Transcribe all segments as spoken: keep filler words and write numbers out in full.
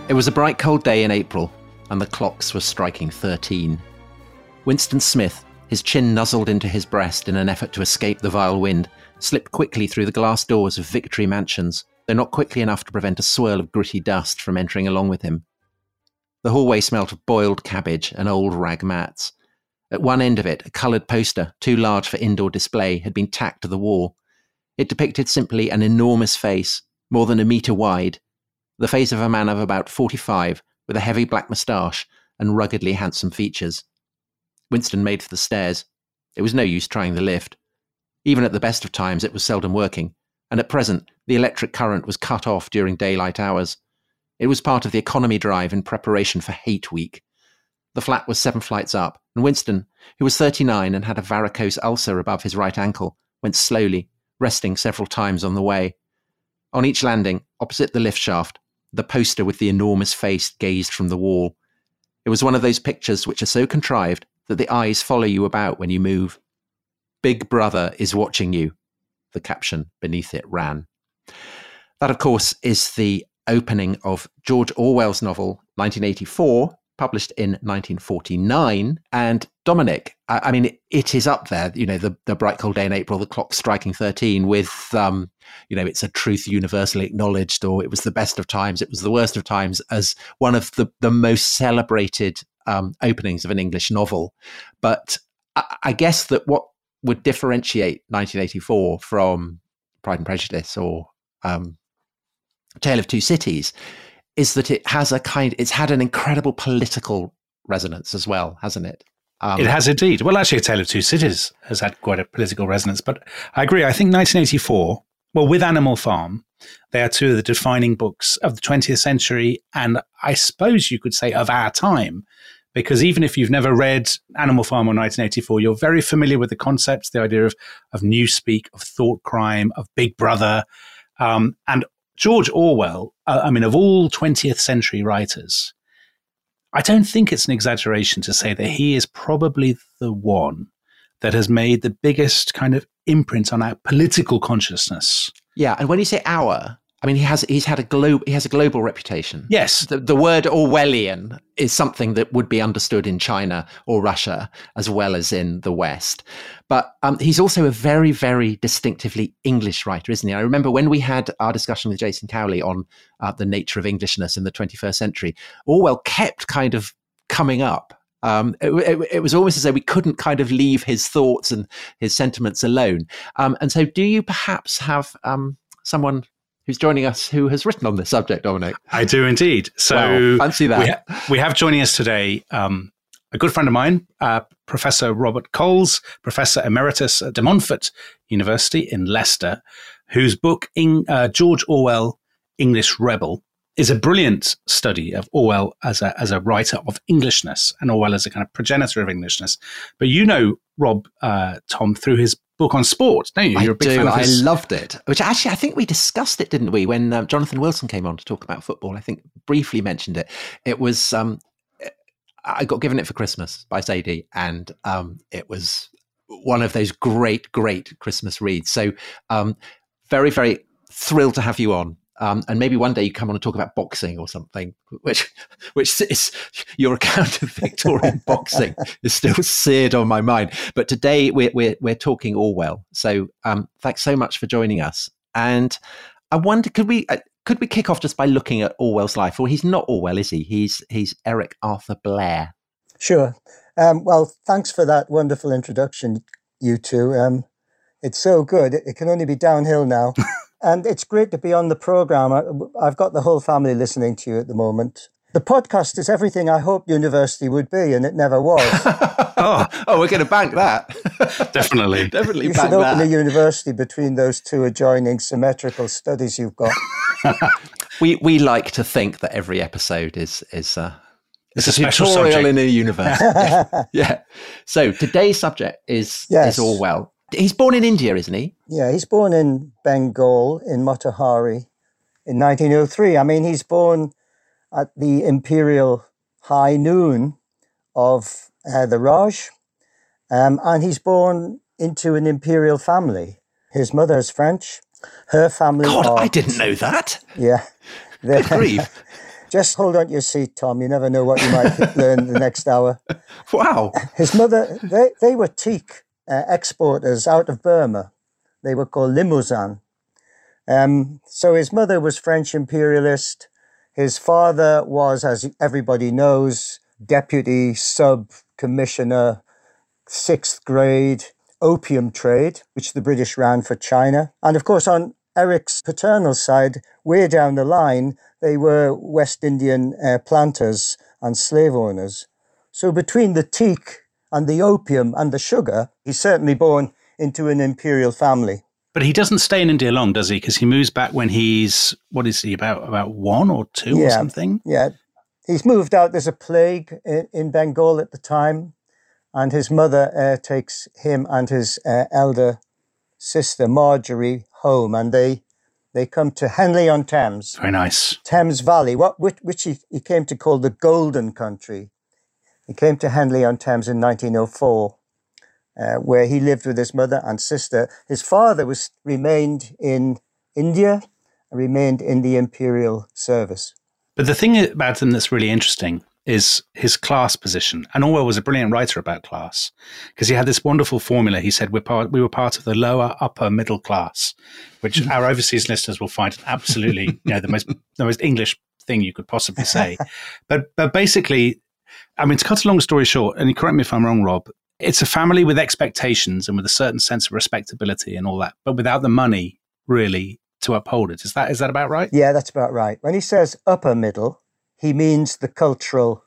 It was a bright, cold day in April, and the clocks were striking thirteen. Winston Smith, his chin nuzzled into his breast in an effort to escape the vile wind, slipped quickly through the glass doors of Victory Mansions, though not quickly enough to prevent a swirl of gritty dust from entering along with him. The hallway smelt of boiled cabbage and old rag mats. At one end of it, a coloured poster, too large for indoor display, had been tacked to the wall. It depicted simply an enormous face, more than a metre wide, the face of a man of about forty-five, with a heavy black moustache and ruggedly handsome features. Winston made for the stairs. It was no use trying the lift. Even at the best of times, it was seldom working, and at present, the electric current was cut off during daylight hours. It was part of the economy drive in preparation for Hate Week. The flat was seven flights up, and Winston, who was thirty-nine and had a varicose ulcer above his right ankle, went slowly, resting several times on the way. On each landing, opposite the lift shaft, the poster with the enormous face gazed from the wall. It was one of those pictures which are so contrived that the eyes follow you about when you move. Big Brother is watching you, the caption beneath it ran. That, of course, is the opening of George Orwell's novel, nineteen eighty-four, published in nineteen forty-nine. And Dominic, I, I mean, it, it is up there, you know, the, the bright cold day in April, the clock striking thirteen with, um, you know, it's a truth universally acknowledged, or it was the best of times, it was the worst of times, as one of the, the most celebrated um, openings of an English novel. But I, I guess that what would differentiate nineteen eighty-four from Pride and Prejudice or um, Tale of Two Cities is that it has a kind, it's had an incredible political resonance as well, hasn't it? Um, it has indeed. Well, actually, A Tale of Two Cities has had quite a political resonance, but I agree. I think nineteen eighty-four, well, with Animal Farm, they are two of the defining books of the twentieth century, and I suppose you could say of our time, because even if you've never read Animal Farm or nineteen eighty-four, you're very familiar with the concepts, the idea of, of newspeak, of thought crime, of Big Brother, um, and George Orwell, uh, I mean, of all twentieth century writers, I don't think it's an exaggeration to say that he is probably the one that has made the biggest kind of imprint on our political consciousness. Yeah, and when you say our, I mean, he has he's had a globe he has a global reputation. Yes, the, the word Orwellian is something that would be understood in China or Russia as well as in the West. But um, he's also a very, very distinctively English writer, isn't he? I remember when we had our discussion with Jason Cowley on uh, the nature of Englishness in the twenty-first century, Orwell kept kind of coming up. Um, it, it, it was almost as though we couldn't kind of leave his thoughts and his sentiments alone. Um, and so do you perhaps have um, someone who's joining us who has written on this subject, Dominic? I do indeed. So wow, fancy that. We, ha- we have joining us today um, a good friend of mine, uh, Professor Robert Coles, Professor Emeritus at De Montfort University in Leicester, whose book, in, uh, George Orwell, English Rebel, is a brilliant study of Orwell as a, as a writer of Englishness and Orwell as a kind of progenitor of Englishness. But you know Rob, uh, Tom, through his book on sport, don't you? You're I a big do. Fan of his... I loved it. Which actually, I think we discussed it, didn't we? When um, Jonathan Wilson came on to talk about football, I think briefly mentioned it. It was, um, I got given it for Christmas by Sadie, and um, it was one of those great, great Christmas reads. So um, very, very thrilled to have you on. Um, and maybe one day you come on and talk about boxing or something, which which is your account of Victorian boxing is still seared on my mind. But today we're we're, we're talking Orwell. So um, thanks so much for joining us. And I wonder, could we uh, could we kick off just by looking at Orwell's life? Well, he's not Orwell, is he? He's he's Eric Arthur Blair. Sure. Um, well, thanks for that wonderful introduction, you two. Um, it's so good. It, it can only be downhill now. And it's great to be on the programme. I've got the whole family listening to you at the moment. The podcast is everything I hoped university would be, and it never was. oh, oh, we're going to bank that. Definitely. Definitely you bank should open that. a university between those two adjoining symmetrical studies you've got. we we like to think that every episode is is uh, it's it's a, a special tutorial subject. in a universe. yeah. yeah. So today's subject is yes. is Orwell. He's born in India, isn't he? Yeah, he's born in Bengal, in Motihari, in nineteen oh three. I mean, he's born at the imperial high noon of uh, the Raj, um, and he's born into an imperial family. His mother's French, her family God, are, I didn't know that. Yeah. Good grief. Just hold on to your seat, Tom. You never know what you might learn the next hour. Wow. His mother, they, they were teak uh, exporters out of Burma. They were called Limousin. Um, so his mother was French imperialist. His father was, as everybody knows, deputy sub-commissioner, sixth grade, opium trade, which the British ran for China. And of course, on Eric's paternal side, way down the line, they were West Indian uh, planters and slave owners. So between the teak and the opium and the sugar, he's certainly born into an imperial family. But he doesn't stay in India long, does he? Because he moves back when he's, what is he, about about one or two yeah, or something? Yeah. He's moved out. There's a plague in, in Bengal at the time. And his mother uh, takes him and his uh, elder sister, Marjorie, home. And they they come to Henley-on-Thames. Very nice. Thames Valley, what, which, which he, he came to call the Golden Country. He came to Henley-on-Thames in nineteen oh four. Uh, where he lived with his mother and sister. His father was remained in India, remained in the imperial service. But the thing about him that's really interesting is his class position. And Orwell was a brilliant writer about class because he had this wonderful formula. He said we're part, we were part of the lower, upper, middle class, which our overseas listeners will find absolutely, you know, the most the most English thing you could possibly say. But but basically, I mean, to cut a long story short, and correct me if I'm wrong, Rob, it's a family with expectations and with a certain sense of respectability and all that, but without the money really to uphold it. Is that is that about right? Yeah, that's about right. When he says upper middle, he means the cultural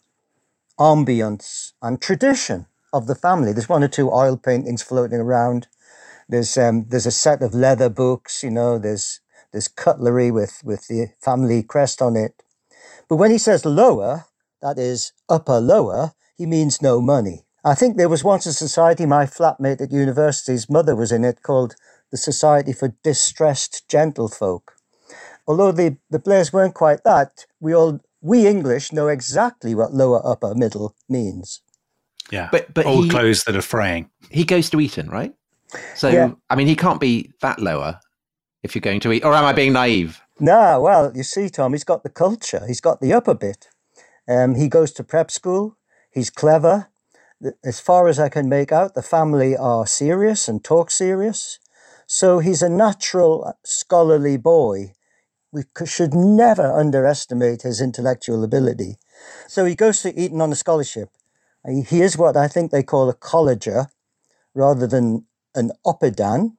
ambience and tradition of the family. There's one or two oil paintings floating around. There's um, there's a set of leather books, you know, there's there's cutlery with, with the family crest on it. But when he says lower, that is upper lower, he means no money. I think there was once a society, my flatmate at university's mother was in it, called the Society for Distressed Gentlefolk. Although the, the Blairs weren't quite that, we all we English know exactly what lower, upper, middle means. Yeah, but, but old he, clothes that are fraying. He goes to Eton, right? So, yeah. I mean, he can't be that lower if you're going to Eton. Or am I being naive? No, well, you see, Tom, he's got the culture. He's got the upper bit. Um, he goes to prep school. He's clever. As far as I can make out, the family are serious and talk serious. So he's a natural scholarly boy. We should never underestimate his intellectual ability. So he goes to Eton on a scholarship. He is what I think they call a colleger rather than an oppidan.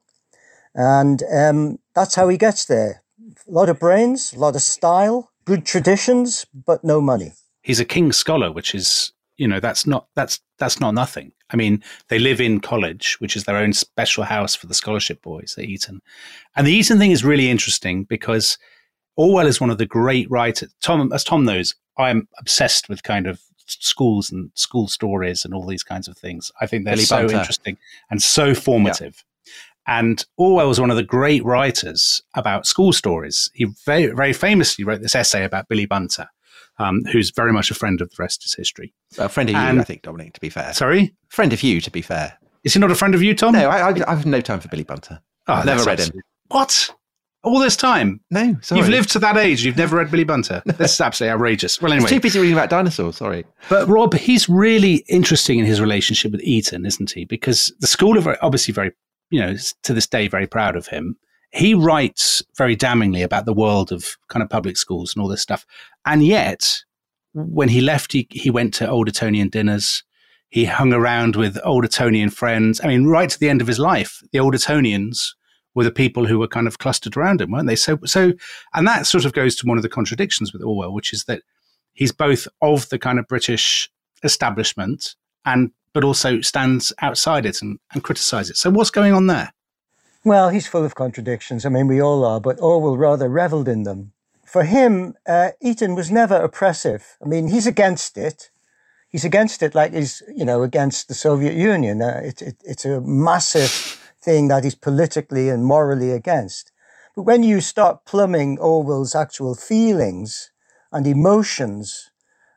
And um, that's how he gets there. A lot of brains, a lot of style, good traditions, but no money. He's a King's Scholar, which is... You know, that's not that's that's not nothing. I mean, they live in college, which is their own special house for the scholarship boys at Eton. And the Eton thing is really interesting because Orwell is one of the great writers. Tom, as Tom knows, I'm obsessed with kind of schools and school stories and all these kinds of things. I think they're Billy so Bunter. interesting and so formative. Yeah. And Orwell was one of the great writers about school stories. He very, very famously wrote this essay about Billy Bunter. Um, who's very much a friend of the rest is history. A friend of you, and, I think, Dominic, to be fair. Sorry? Friend of you, to be fair. Is he not a friend of you, Tom? No, I, I, I have no time for Billy Bunter. Oh, I've never read absolutely. him. What? All this time? No, sorry. You've lived to that age, you've never read Billy Bunter? No. This is absolutely outrageous. Well, anyway. He's too busy reading about dinosaurs, sorry. But Rob, he's really interesting in his relationship with Eton, isn't he? Because the school are very, obviously very, you know, to this day, very proud of him. He writes very damningly about the world of kind of public schools and all this stuff. And yet... when he left, he, he went to Old Etonian dinners. He hung around with Old Etonian friends. I mean, right to the end of his life, the Old Etonians were the people who were kind of clustered around him, weren't they? So, so, and that sort of goes to one of the contradictions with Orwell, which is that he's both of the kind of British establishment and, but also stands outside it and, and criticizes it. So what's going on there? Well, he's full of contradictions. I mean, we all are, but Orwell rather reveled in them. For him, uh, Eton was never oppressive. I mean, he's against it. He's against it like he's, you know, against the Soviet Union. Uh, it, it, it's a massive thing that he's politically and morally against. But when you start plumbing Orwell's actual feelings and emotions,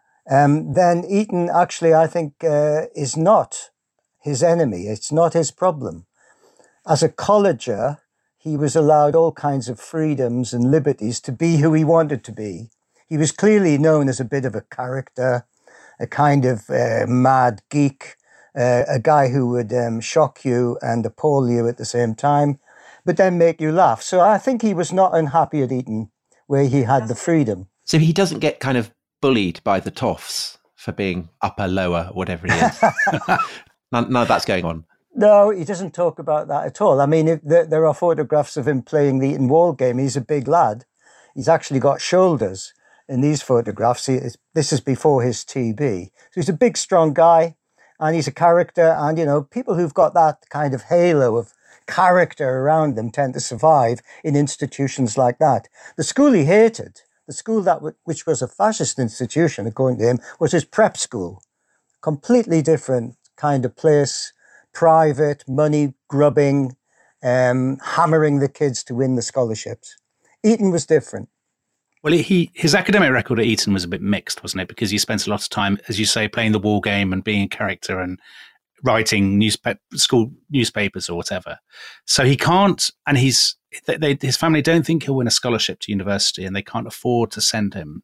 um, then Eton actually, I think, uh, is not his enemy. It's not his problem. As a colleger, he was allowed all kinds of freedoms and liberties to be who he wanted to be. He was clearly known as a bit of a character, a kind of uh, mad geek, uh, a guy who would um, shock you and appall you at the same time, but then make you laugh. So I think he was not unhappy at Eton, where he had the freedom. So he doesn't get kind of bullied by the toffs for being upper, lower, whatever he is. none, none of that's going on. No, he doesn't talk about that at all. I mean, if there, there are photographs of him playing the Eton Wall game. He's a big lad. He's actually got shoulders in these photographs. He, this is before his T B. So he's a big, strong guy, and he's a character. And, you know, people who've got that kind of halo of character around them tend to survive in institutions like that. The school he hated, the school that w- which was a fascist institution, according to him, was his prep school. Completely different kind of place. Private, money grubbing, um, hammering the kids to win the scholarships. Eton was different. Well, he his academic record at Eton was a bit mixed, wasn't it? Because he spent a lot of time, as you say, playing the wall game and being a character and writing newspaper, school newspapers or whatever. So he can't, and he's they, they, his family don't think he'll win a scholarship to university, and they can't afford to send him.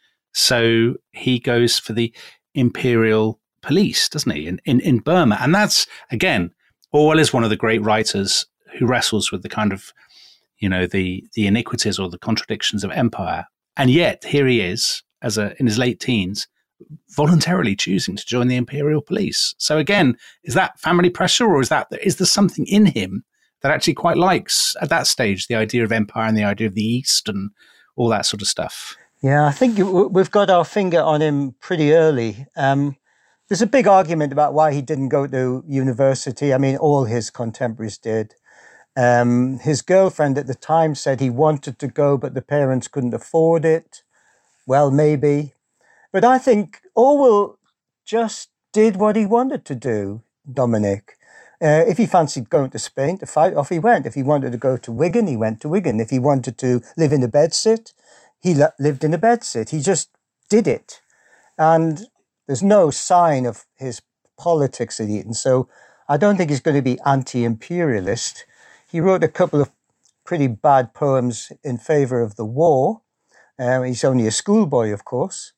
So he goes for the Imperial Police, doesn't he, in, in, in Burma? And that's, again, Orwell is one of the great writers who wrestles with the kind of, you know, the the iniquities or the contradictions of empire. And yet here he is, as a in his late teens, voluntarily choosing to join the Imperial Police. So again, is that family pressure, or is that is there something in him that actually quite likes, at that stage, the idea of empire and the idea of the East and all that sort of stuff? Yeah, I think we've got our finger on him pretty early. Um, There's a big argument about why he didn't go to university. I mean, all his contemporaries did. Um, his girlfriend at the time said he wanted to go, but the parents couldn't afford it. Well, maybe. But I think Orwell just did what he wanted to do, Dominic. Uh, if he fancied going to Spain to fight, off he went. If he wanted to go to Wigan, he went to Wigan. If he wanted to live in a bedsit, he li- lived in a bedsit. He just did it. And there's no sign of his politics at Eton, so I don't think he's going to be anti-imperialist. He wrote a couple of pretty bad poems in favour of the war. Um, he's only a schoolboy, of course.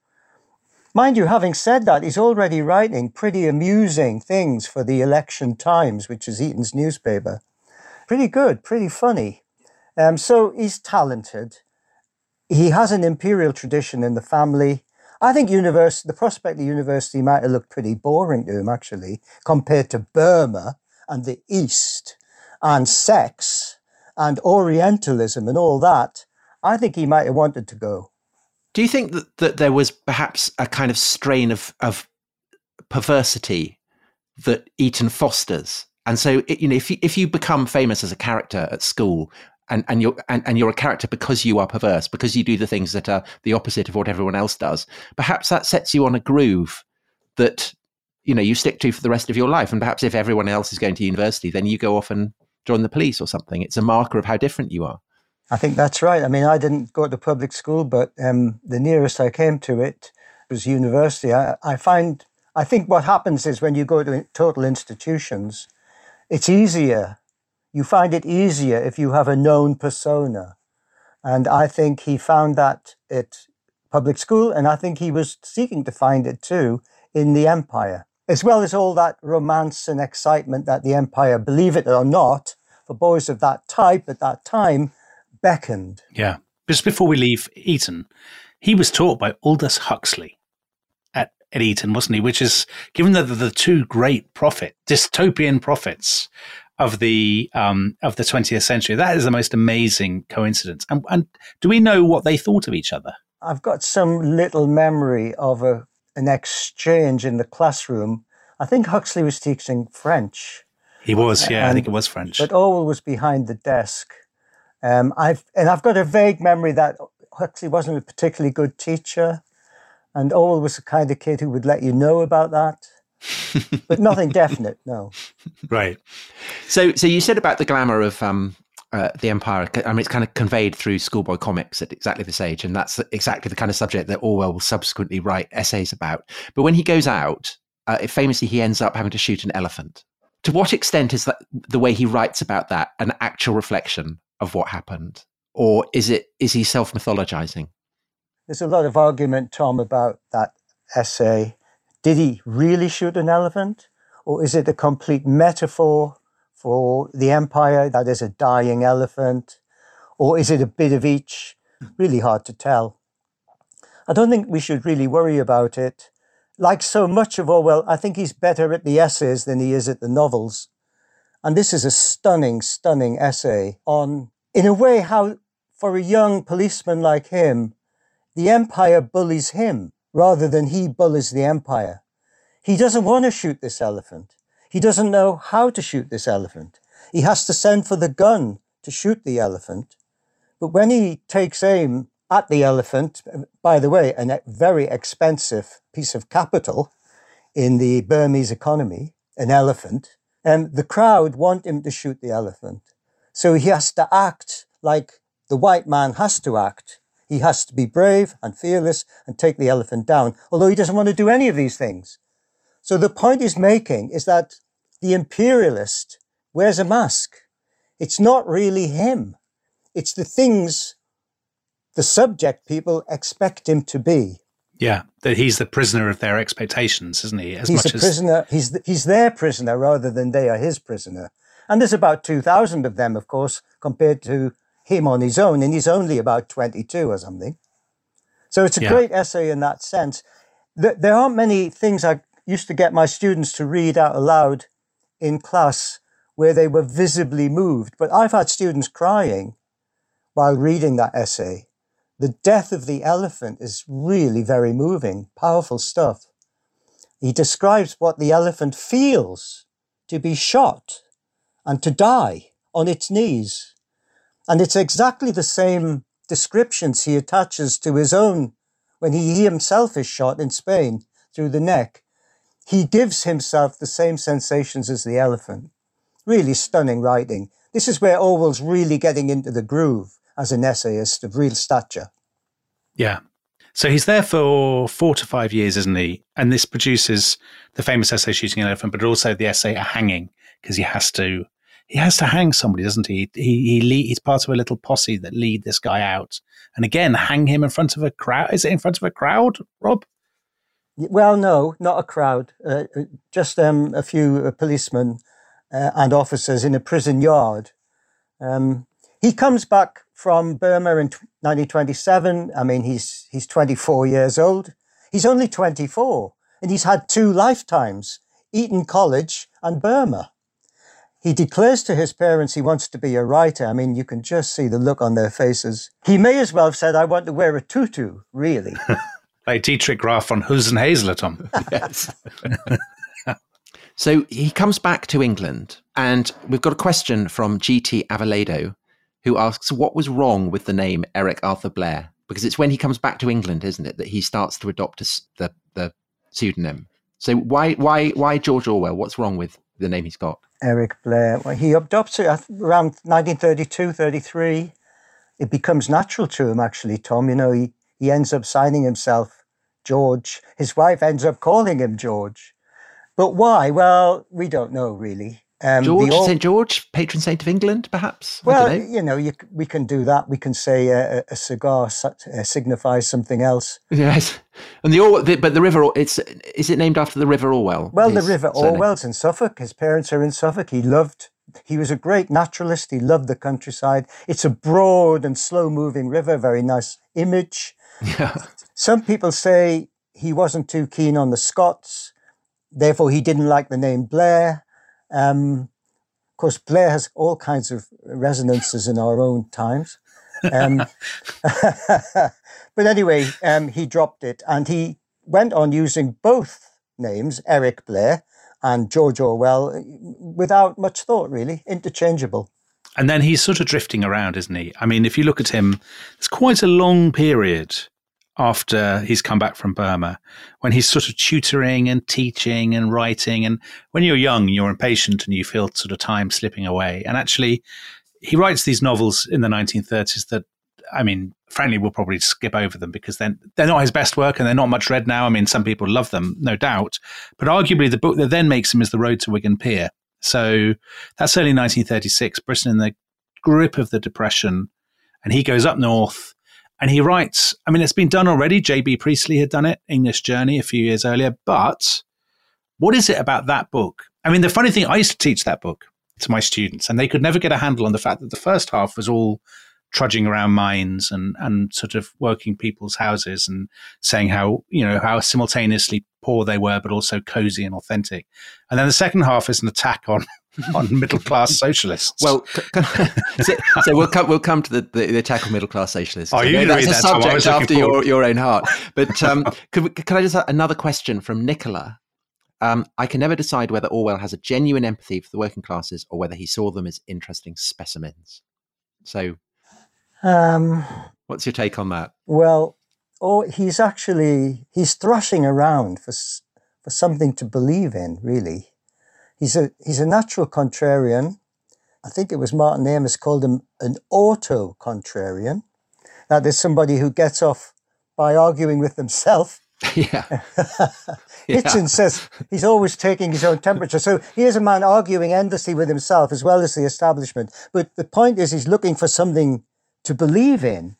Mind you, having said that, he's already writing pretty amusing things for the Election Times, which is Eton's newspaper. Pretty good, pretty funny. Um, so he's talented. He has an imperial tradition in the family. I think university, the prospect of university might have looked pretty boring to him, actually, compared to Burma and the East and sex and Orientalism and all that. I think he might have wanted to go. Do you think that, that there was perhaps a kind of strain of, of perversity that Eton fosters? And so, you know, if you, if you become famous as a character at school, And, and you're and, and you're a character because you are perverse, because you do the things that are the opposite of what everyone else does, perhaps that sets you on a groove that, you know, you stick to for the rest of your life. And perhaps if everyone else is going to university, then you go off and join the police or something. It's a marker of how different you are. I think that's right. I mean, I didn't go to public school, but um, the nearest I came to it was university. I, I find, I think what happens is when you go to total institutions, it's easier. You find it easier if you have a known persona. And I think he found that at public school, and I think he was seeking to find it too in the Empire, as well as all that romance and excitement that the Empire, believe it or not, for boys of that type at that time, beckoned. Yeah. Just before we leave Eton, he was taught by Aldous Huxley at, at Eton, wasn't he? Which is, given that the two great prophet, dystopian prophets of the um, of the twentieth century, that is the most amazing coincidence. And, and do we know what they thought of each other? I've got some little memory of a an exchange in the classroom. I think Huxley was teaching French. He was, yeah, and, I think it was French. But Orwell was behind the desk. Um, I've and I've got a vague memory that Huxley wasn't a particularly good teacher, and Orwell was the kind of kid who would let you know about that. But nothing definite, no. Right. So, so you said about the glamour of um, uh, the Empire. I mean, it's kind of conveyed through schoolboy comics at exactly this age, and that's exactly the kind of subject that Orwell will subsequently write essays about. But when he goes out, uh, famously, he ends up having to shoot an elephant. To what extent is that the way he writes about that an actual reflection of what happened, or is it is he self-mythologizing? There's a lot of argument, Tom, about that essay. Did he really shoot an elephant? Or is it a complete metaphor for the empire that is a dying elephant? Or is it a bit of each? Really hard to tell. I don't think we should really worry about it. Like so much of Orwell, I think he's better at the essays than he is at the novels. And this is a stunning, stunning essay on, in a way, how for a young policeman like him, the empire bullies him rather than he bullies the empire. He doesn't want to shoot this elephant. He doesn't know how to shoot this elephant. He has to send for the gun to shoot the elephant. But when he takes aim at the elephant, by the way, a very expensive piece of capital in the Burmese economy, an elephant, and the crowd want him to shoot the elephant. So he has to act like the white man has to act. He has to be brave and fearless and take the elephant down, although he doesn't want to do any of these things. So the point he's making is that the imperialist wears a mask. It's not really him. It's the things the subject people expect him to be. Yeah, that he's the prisoner of their expectations, isn't he? As he's much a as prisoner. He's the, he's their prisoner rather than they are his prisoner. And there's about two thousand of them, of course, compared to him on his own, and he's only about twenty-two or something. So it's a yeah. great essay in that sense. There aren't many things I used to get my students to read out aloud in class where they were visibly moved, but I've had students crying while reading that essay. The death of the elephant is really very moving, powerful stuff. He describes what the elephant feels to be shot and to die on its knees. And it's exactly the same descriptions he attaches to his own when he himself is shot in Spain through the neck. He gives himself the same sensations as the elephant. Really stunning writing. This is where Orwell's really getting into the groove as an essayist of real stature. Yeah. So he's there for four to five years, isn't he? And this produces the famous essay Shooting an Elephant, but also the essay A Hanging, because he has to he has to hang somebody, doesn't he? He he lead, he's part of a little posse that lead this guy out, and again hang him in front of a crowd. Is it in front of a crowd, Rob? Well, no, not a crowd. Uh, just um, a few uh, policemen uh, and officers in a prison yard. Um, he comes back from Burma in nineteen twenty-seven. I mean, he's he's twenty-four years old. He's only twenty-four, and he's had two lifetimes, Eton College and Burma. He declares to his parents he wants to be a writer. I mean, you can just see the look on their faces. He may as well have said, I want to wear a tutu, really. Like Dietrich Graf von Husen-Hazler, Tom. Yes. So he comes back to England, and we've got a question from G T Avaledo, who asks, what was wrong with the name Eric Arthur Blair? Because it's when he comes back to England, isn't it, that he starts to adopt a, the, the pseudonym. So why why why George Orwell? What's wrong with the name he's got? Eric Blair. Well, he adopts it around nineteen thirty-two, thirty-three. It becomes natural to him, actually, Tom. You know, he, he ends up signing himself George. His wife ends up calling him George. But why? Well, we don't know, really. Um, George, all... Saint George, patron saint of England, perhaps? Well, know. you know, you, we can do that. We can say a, a cigar uh, signifies something else. Yes, and the, Or- the but the river, it's is it named after the River Orwell? Well, the River surname? Orwell's in Suffolk. His parents are in Suffolk. He loved. He was a great naturalist. He loved the countryside. It's a broad and slow-moving river. Very nice image. Yeah. Some people say he wasn't too keen on the Scots, therefore he didn't like the name Blair. Um, of course, Blair has all kinds of resonances in our own times. Um, but anyway, um, he dropped it, and he went on using both names, Eric Blair and George Orwell, without much thought, really, interchangeable. And then he's sort of drifting around, isn't he? I mean, if you look at him, it's quite a long period after he's come back from Burma, when he's sort of tutoring and teaching and writing. And when you're young, you're impatient and you feel sort of time slipping away. And actually, he writes these novels in the nineteen thirties that, I mean, frankly, we'll probably skip over them because then they're not his best work and they're not much read now. I mean, some people love them, no doubt. But arguably, the book that then makes him is The Road to Wigan Pier. So that's early nineteen thirty-six, Britain in the grip of the Depression. And he goes up north And he writes, I mean, it's been done already. J B Priestley had done it, English Journey, a few years earlier. But what is it about that book? I mean, the funny thing, I used to teach that book to my students, and they could never get a handle on the fact that the first half was all trudging around mines and, and sort of working people's houses and saying how, you know, how simultaneously poor they were, but also cozy and authentic. And then the second half is an attack on on middle-class socialists. Well, so, so we'll come we'll come to the, the, the attack on middle-class socialists. Oh, you can that's read a that, Tom. subject after forward. your, your own heart. But um, could, can I just have another question from Nicola? Um, I can never decide whether Orwell has a genuine empathy for the working classes or whether he saw them as interesting specimens. So, Um, what's your take on that? well, oh, he's actually, he's thrashing around for s- for something to believe in, really. He's a he's a natural contrarian. I think it was Martin Amis called him an auto-contrarian. That is somebody who gets off by arguing with himself. Yeah. Hitchens says he's always taking his own temperature. So here's a man arguing endlessly with himself as well as the establishment. But the point is he's looking for something to believe in.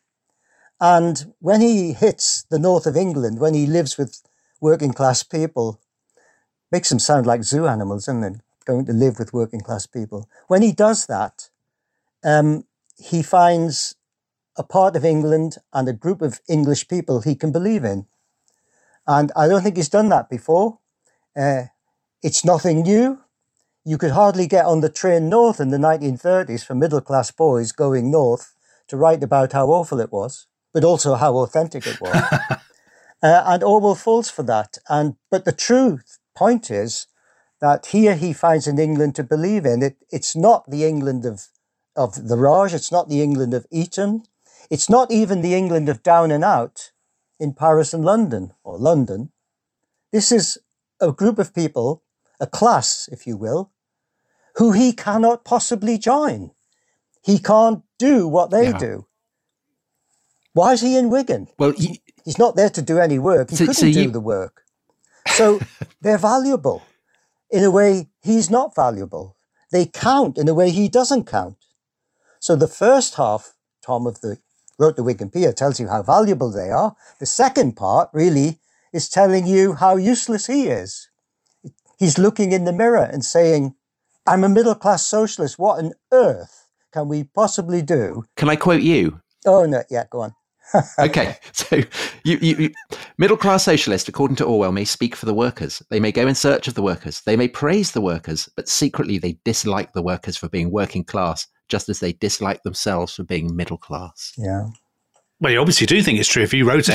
And when he hits the north of England, when he lives with working class people, makes them sound like zoo animals, isn't it? Going to live with working class people. When he does that, um, he finds a part of England and a group of English people he can believe in. And I don't think he's done that before. Uh, it's nothing new. You could hardly get on the train north in the nineteen thirties for middle class boys going north to write about how awful it was, but also how authentic it was. uh, and Orwell falls for that. And but the truth point is that here he finds an England to believe in. It, it's not the England of, of the Raj, it's not the England of Eton, it's not even the England of down and out in Paris and London, or London. This is a group of people, a class, if you will, who he cannot possibly join. He can't do what they Yeah. do. Why is he in Wigan? Well, you, He's not there to do any work. He So- couldn't so do you- the work. So they're valuable in a way he's not valuable. They count in a way he doesn't count. So the first half, Tom, of the wrote the Wigan Pier, tells you how valuable they are. The second part really is telling you how useless he is. He's looking in the mirror and saying, I'm a middle-class socialist. What on earth can we possibly do? can I quote you? Oh, no, yeah, go on. Okay, so you, you, you, middle-class socialists, according to Orwell, may speak for the workers. They may go in search of the workers. They may praise the workers, but secretly they dislike the workers for being working class, just as they dislike themselves for being middle class. Yeah. Well, you obviously do think it's true if you wrote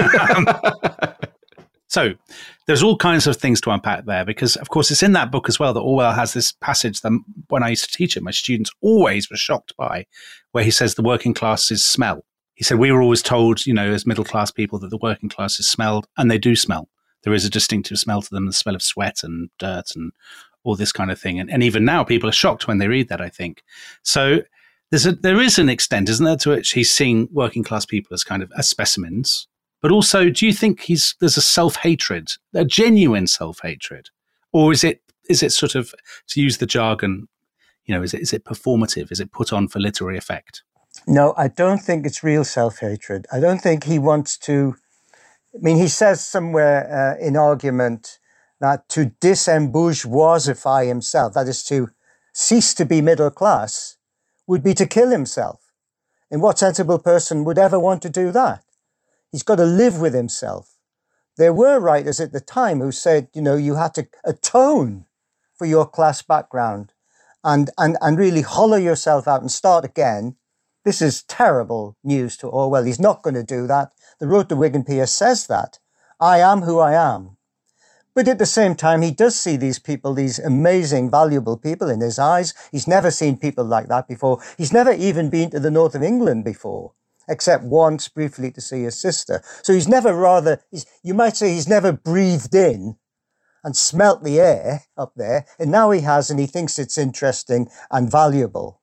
it. So there's all kinds of things to unpack there because, of course, it's in that book as well that Orwell has this passage that when I used to teach it, my students always were shocked by, where he says the working classes smell. He said, we were always told, you know, as middle class people that the working classes smelled, and they do smell. There is a distinctive smell to them, the smell of sweat and dirt and all this kind of thing. And, and even now people are shocked when they read that, I think. So there's a, there is an extent, isn't there, to which he's seeing working class people as kind of as specimens. But also, do you think he's there's a self-hatred, a genuine self-hatred? Or is it is it sort of, to use the jargon, you know, is it is it performative? Is it put on for literary effect? No, I don't think it's real self-hatred. I don't think he wants to... I mean, he says somewhere uh, in argument that to disembourgeoisify himself, that is to cease to be middle class, would be to kill himself. And what sensible person would ever want to do that? He's got to live with himself. There were writers at the time who said, you know, you had to atone for your class background and, and, and really hollow yourself out and start again. This is terrible news to Orwell. He's not going to do that. The Road to Wigan Pier says that. I am who I am. But at the same time, he does see these people, these amazing, valuable people in his eyes. He's never seen people like that before. He's never even been to the north of England before, except once briefly to see his sister. So he's never rather, he's, you might say he's never breathed in and smelt the air up there. And now he has, and he thinks it's interesting and valuable.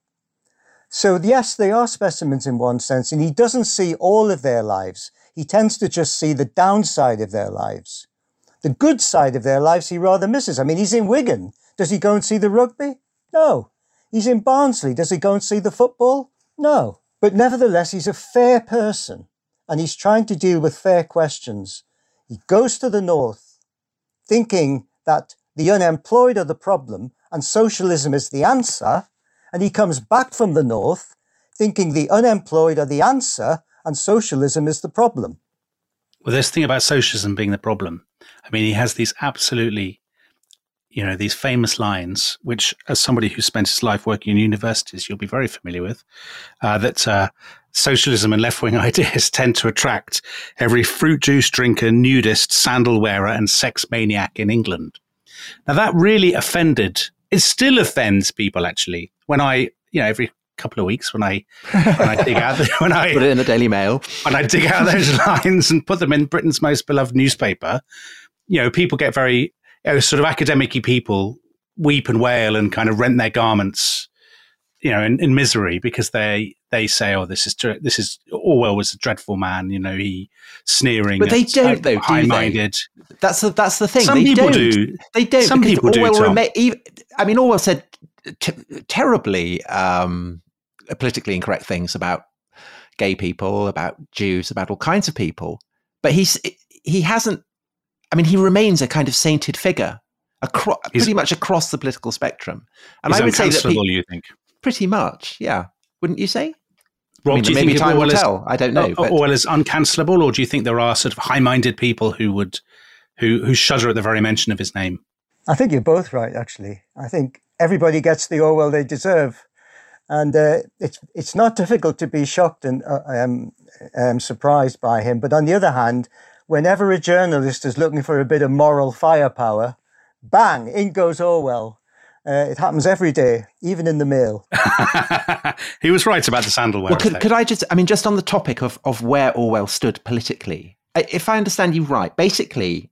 So yes, they are specimens in one sense, and he doesn't see all of their lives. He tends to just see the downside of their lives. The good side of their lives he rather misses. I mean, he's in Wigan. Does he go and see the rugby? No. He's in Barnsley. Does he go and see the football? No. But nevertheless, he's a fair person. and he's trying to deal with fair questions. He goes to the north thinking that the unemployed are the problem and socialism is the answer, and he comes back from the north thinking the unemployed are the answer and socialism is the problem. Well, this thing about socialism being the problem, I mean, he has these absolutely, you know, these famous lines, which as somebody who spent his life working in universities, you'll be very familiar with, uh, that uh, socialism and left-wing ideas tend to attract every fruit juice drinker, nudist, sandal wearer and sex maniac in England. Now, that really offended, it still offends people, actually, when I, you know, every couple of weeks when I when I dig out when I put it in the Daily Mail, when I dig out those lines and put them in Britain's most beloved newspaper, you know, people get very, you know, sort of academic-y people weep and wail and kind of rent their garments, you know, in, in misery because they they say, oh, this is this is Orwell was a dreadful man, you know, he sneering, but they don't though, high-minded. Do they? That's the that's the thing. Some they people don't. do. They don't. Some people Orwell do. Tom. Rema- even, I mean, Orwell said t- terribly um, politically incorrect things about gay people, about Jews, about all kinds of people, but he's he hasn't. I mean, he remains a kind of sainted figure, across, pretty much across the political spectrum. And I would say that people, you think? Pretty much, yeah. Wouldn't you say? Rob, I mean, do you maybe think time will is, tell. I don't know. Uh, Orwell is uncancelable, or do you think there are sort of high-minded people who would, who who shudder at the very mention of his name? I think you're both right. Actually, I think everybody gets the Orwell they deserve, and uh, it's it's not difficult to be shocked and uh, um, um, surprised by him. But on the other hand, whenever a journalist is looking for a bit of moral firepower, bang, in goes Orwell. Uh, it happens every day, even in the Mail. He was right about the sandal wear. Well, could, could I just, I mean, just on the topic of, of where Orwell stood politically, if I understand you right, basically,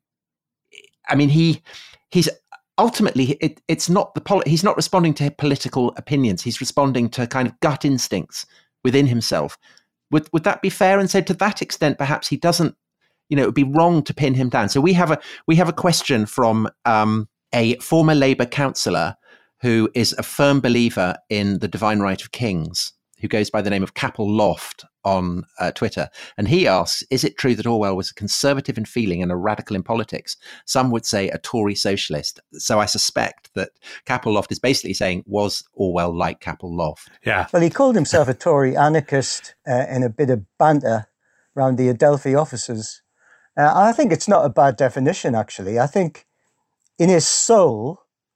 I mean, he he's ultimately, it, it's not the poli- he's not responding to political opinions. He's responding to kind of gut instincts within himself. Would would that be fair? And so to that extent, perhaps he doesn't, you know, it would be wrong to pin him down. So we have a we have a question from um, a former Labour councillor who is a firm believer in the divine right of kings, who goes by the name of Capel Loft on uh, Twitter. And he asks, is it true that Orwell was a conservative in feeling and a radical in politics? Some would say a Tory socialist. So I suspect that Capel Loft is basically saying, was Orwell like Capel Loft? Yeah. Well, he called himself a Tory anarchist uh, in a bit of banter around the Adelphi offices. Uh, I think it's not a bad definition, actually. I think in his soul,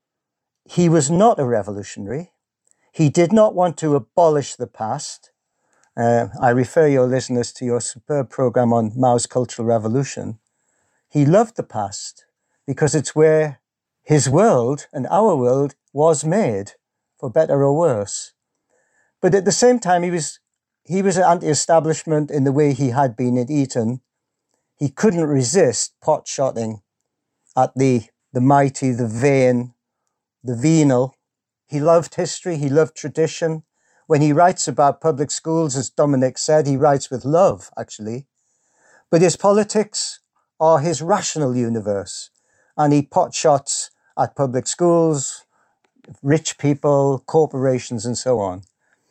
he was not a revolutionary. He did not want to abolish the past. Uh, I refer your listeners to your superb program on Mao's Cultural Revolution. He loved the past because it's where his world and our world was made, for better or worse. But at the same time, he was he was anti-establishment in the way he had been at Eton. He couldn't resist pot-shotting at the, the mighty, the vain, the venal. He loved history, he loved tradition. When he writes about public schools, as Dominic said, he writes with love, actually. But his politics are his rational universe. And he potshots at public schools, rich people, corporations, and so on.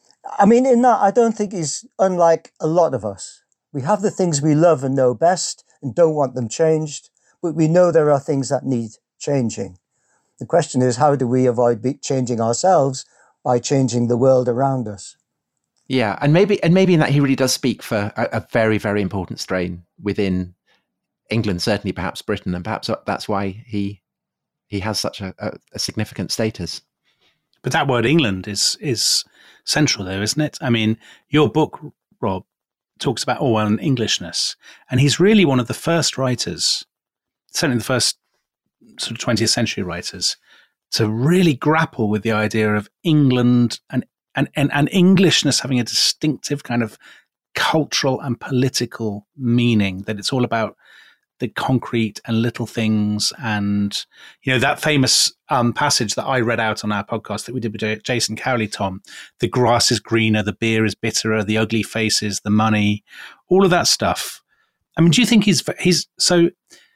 I mean, in that, I don't think he's unlike a lot of us. We have the things we love and know best and don't want them changed, but we know there are things that need changing. The question is, how do we avoid be- changing ourselves by changing the world around us? Yeah, and maybe and maybe in that he really does speak for a, a very, very important strain within England, certainly perhaps Britain, and perhaps that's why he he has such a, a, a significant status. But that word England is is central there, isn't it? I mean, your book, Rob, talks about Orwell and Englishness, and he's really one of the first writers, certainly the first sort of twentieth century writers, to really grapple with the idea of England and, and, and, and Englishness having a distinctive kind of cultural and political meaning, that it's all about the concrete and little things. And, you know, that famous um, passage that I read out on our podcast that we did with Jason Cowley, Tom, the grass is greener, the beer is bitterer, the ugly faces, the money, all of that stuff. I mean, do you think he's, he's so...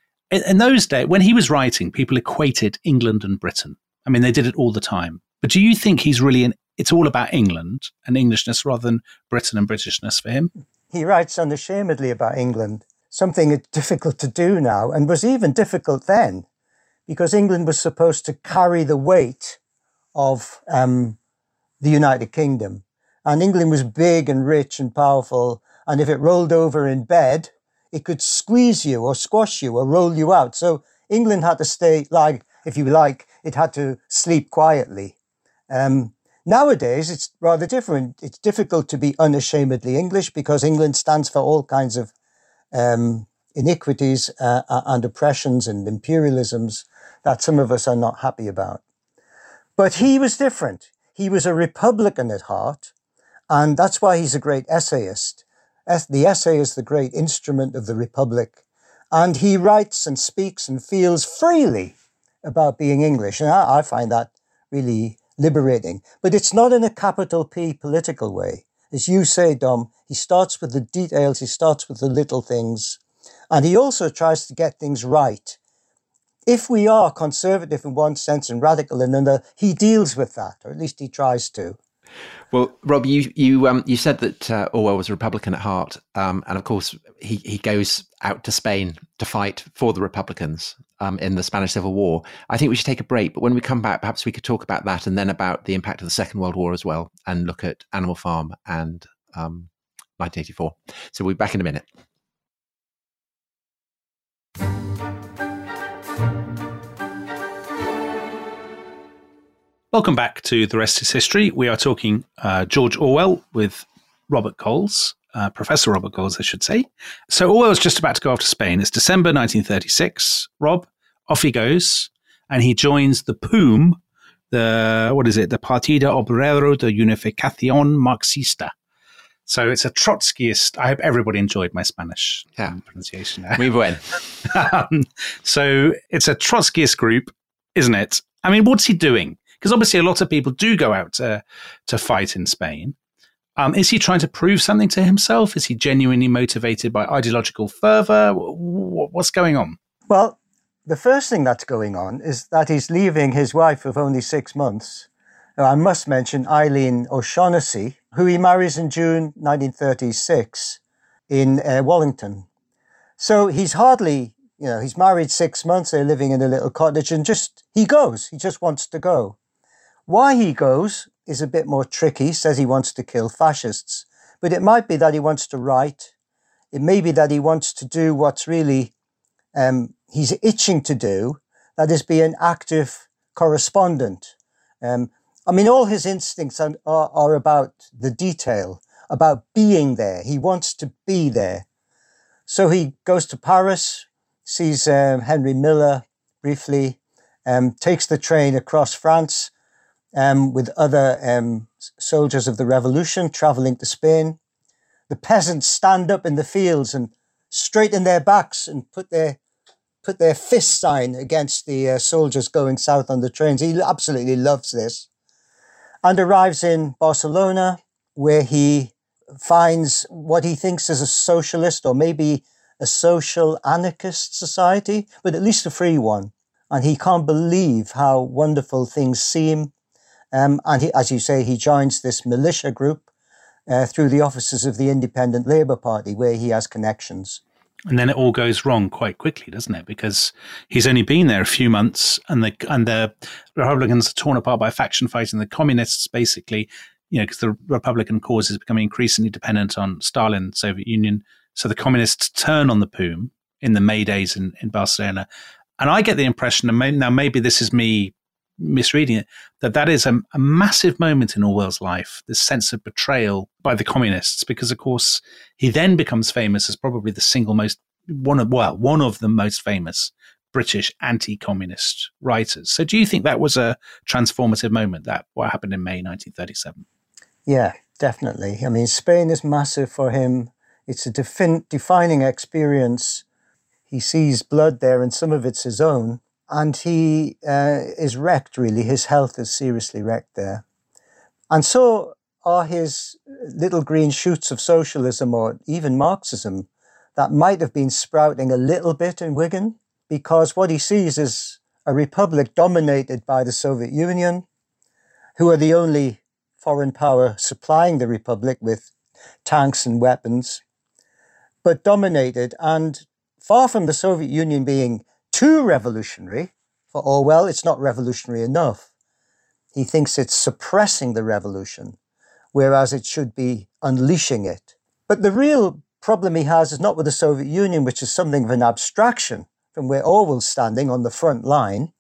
In those days, when he was writing, people equated England and Britain. I mean, they did it all the time. But do you think he's really, in, it's all about England and Englishness rather than Britain and Britishness for him? he writes unashamedly about England, something it's difficult to do now and was even difficult then, because England was supposed to carry the weight of um, the United Kingdom. And England was big and rich and powerful. And if it rolled over in bed, it could squeeze you or squash you or roll you out. So England had to stay, like, if you like, it had to sleep quietly. Um, nowadays, it's rather different. It's difficult to be unashamedly English because England stands for all kinds of um, iniquities uh, and oppressions and imperialisms that some of us are not happy about. But he was different. He was a Republican at heart, and that's why he's a great essayist. The essay is the great instrument of the Republic, and he writes and speaks and feels freely about being English, and I, I find that really liberating. But it's not in a capital P political way. As you say, Dom, he starts with the details, he starts with the little things, and he also tries to get things right. If we are conservative in one sense and radical in another, he deals with that, or at least he tries to. Well, Rob, you you um, you said that uh, Orwell was a Republican at heart, um, and of course he he goes out to Spain to fight for the Republicans um, in the Spanish Civil War. I think we should take a break, but when we come back, perhaps we could talk about that and then about the impact of the Second World War as well, and look at Animal Farm and um, nineteen eighty-four. So we'll be back in a minute. Welcome back to The Rest is History. We are talking uh, George Orwell with Robert Coles, uh, Professor Robert Coles, I should say. So Orwell's just about to go off to Spain. It's December nineteen thirty-six. Rob, off he goes, and he joins the P U M, the, what is it, the Partido Obrero de Unificación Marxista. So it's a Trotskyist. I hope everybody enjoyed my Spanish yeah. pronunciation. Muy buen. um, so it's a Trotskyist group, isn't it? I mean, what's he doing? Because obviously a lot of people do go out to, to fight in Spain. Um, is he trying to prove something to himself? Is he genuinely motivated by ideological fervour? What's going on? Well, the first thing that's going on is that he's leaving his wife of only six months. Now, I must mention Eileen O'Shaughnessy, who he marries in June nineteen thirty-six in uh, Wallington. So he's hardly, you know, he's married six months, they're living in a little cottage, and just, he goes, he just wants to go. Why he goes is a bit more tricky. He says he wants to kill fascists, but it might be that he wants to write. It may be that he wants to do what's really um, he's itching to do, that is be an active correspondent. Um, I mean, all his instincts are, are, are about the detail, about being there. He wants to be there. So he goes to Paris, sees um, Henry Miller briefly, um, takes the train across France, Um, with other um, soldiers of the revolution traveling to Spain. The peasants stand up in the fields and straighten their backs and put their put their fist sign against the uh, soldiers going south on the trains. He absolutely loves this. And arrives in Barcelona, where he finds what he thinks is a socialist or maybe a social anarchist society, but at least a free one. And he can't believe how wonderful things seem. Um, and he, as you say, he joins this militia group uh, through the offices of the Independent Labour Party, where he has connections. And then it all goes wrong quite quickly, doesn't it? Because he's only been there a few months, and the and the Republicans are torn apart by faction fighting. The communists, basically, you know, because the Republican cause is becoming increasingly dependent on Stalin, Soviet Union. So the communists turn on the P U M in the May days in, in Barcelona. And I get the impression, and may, now maybe this is me misreading it, that that is a, a massive moment in Orwell's life, this sense of betrayal by the communists, because of course he then becomes famous as probably the single most, one of, well, one of the most famous British anti-communist writers. So do you think that was a transformative moment, that what happened in May nineteen thirty-seven? Yeah, definitely. I mean, Spain is massive for him. It's a defin- defining experience. He sees blood there, and some of it's his own. And he uh, is wrecked, really. His health is seriously wrecked there. And so are his little green shoots of socialism or even Marxism that might have been sprouting a little bit in Wigan, because what he sees is a republic dominated by the Soviet Union, who are the only foreign power supplying the republic with tanks and weapons. but dominated. And far from the Soviet Union being too revolutionary, for Orwell, it's not revolutionary enough. He thinks it's suppressing the revolution, whereas it should be unleashing it. But the real problem he has is not with the Soviet Union, which is something of an abstraction from where Orwell's standing on the front line.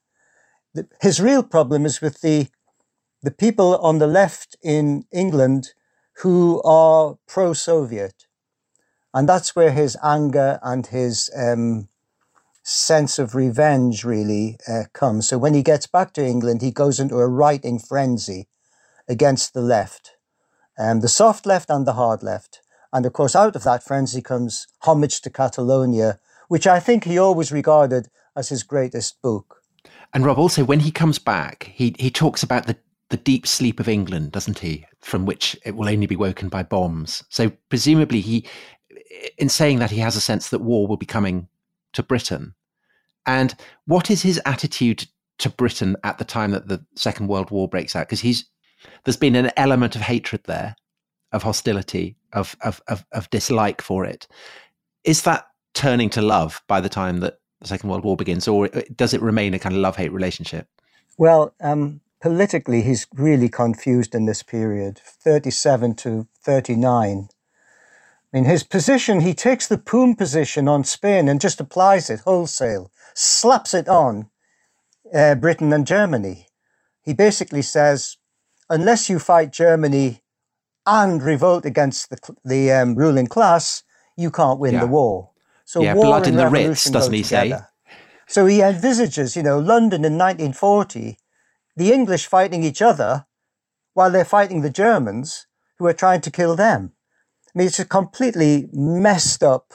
His real problem is with the, the people on the left in England who are pro-Soviet. And that's where his anger and his um, sense of revenge really uh, comes. So when he gets back to England, he goes into a writing frenzy against the left, um, the soft left and the hard left. And of course, out of that frenzy comes Homage to Catalonia, which I think he always regarded as his greatest book. And Rob, also, when he comes back, he, he talks about the, the deep sleep of England, doesn't he? From which it will only be woken by bombs. So presumably he, in saying that, he has a sense that war will be coming to Britain. And what is his attitude to Britain at the time that the Second World War breaks out? Because he's there's been an element of hatred there, of hostility, of, of of of dislike for it. Is that turning to love by the time that the Second World War begins, or does it remain a kind of love-hate relationship? Well, um, politically, he's really confused in this period, thirty-seven to thirty-nine. In his position, he takes the Poom position on Spain and just applies it wholesale, slaps it on uh, Britain and Germany. He basically says, unless you fight Germany and revolt against the, the um, ruling class, you can't win yeah. the war. So yeah, war blood and in the revolution Ritz, doesn't he together. say? So he envisages, you know, London in nineteen forty, the English fighting each other while they're fighting the Germans who are trying to kill them. I mean, it's a completely messed up,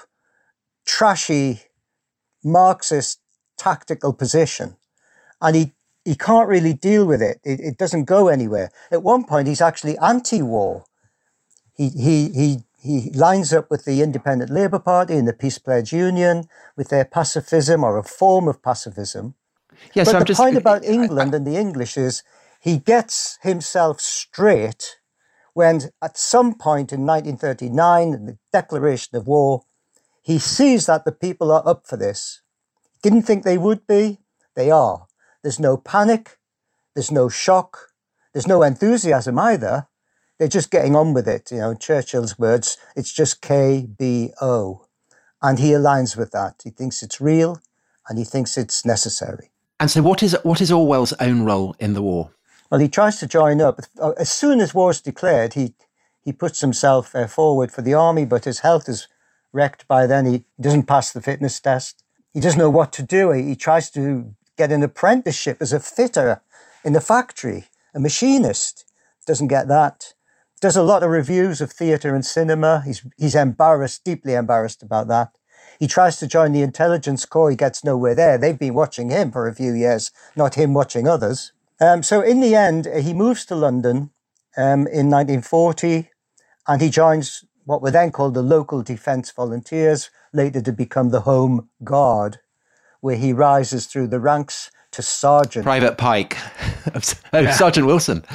trashy, Marxist tactical position. And he, he can't really deal with it. it. It doesn't go anywhere. At one point, he's actually anti-war. He, he, he, he lines up with the Independent Labour Party and the Peace Pledge Union with their pacifism, or a form of pacifism. Yeah, but so I'm the just, point about England and the English is he gets himself straight when at some point in nineteen thirty-nine, in the declaration of war, he sees that the people are up for this. Didn't think they would be. They are. There's no panic. There's no shock. There's no enthusiasm either. They're just getting on with it. You know, in Churchill's words, it's just K B O. And he aligns with that. He thinks it's real and he thinks it's necessary. And so what is what is Orwell's own role in the war? Well, he tries to join up. As soon as war is declared, he, he puts himself uh, forward for the army, but his health is wrecked by then. He doesn't pass the fitness test. He doesn't know what to do. He, he tries to get an apprenticeship as a fitter in the factory, a machinist. Doesn't get that. Does a lot of reviews of theatre and cinema. He's, he's embarrassed, deeply embarrassed about that. He tries to join the intelligence corps. He gets nowhere there. They've been watching him for a few years, not him watching others. Um, so in the end, he moves to London um, in nineteen forty, and he joins what were then called the Local Defence Volunteers, later to become the Home Guard, where he rises through the ranks to Sergeant. Private Pike. oh, yeah. Sergeant Wilson.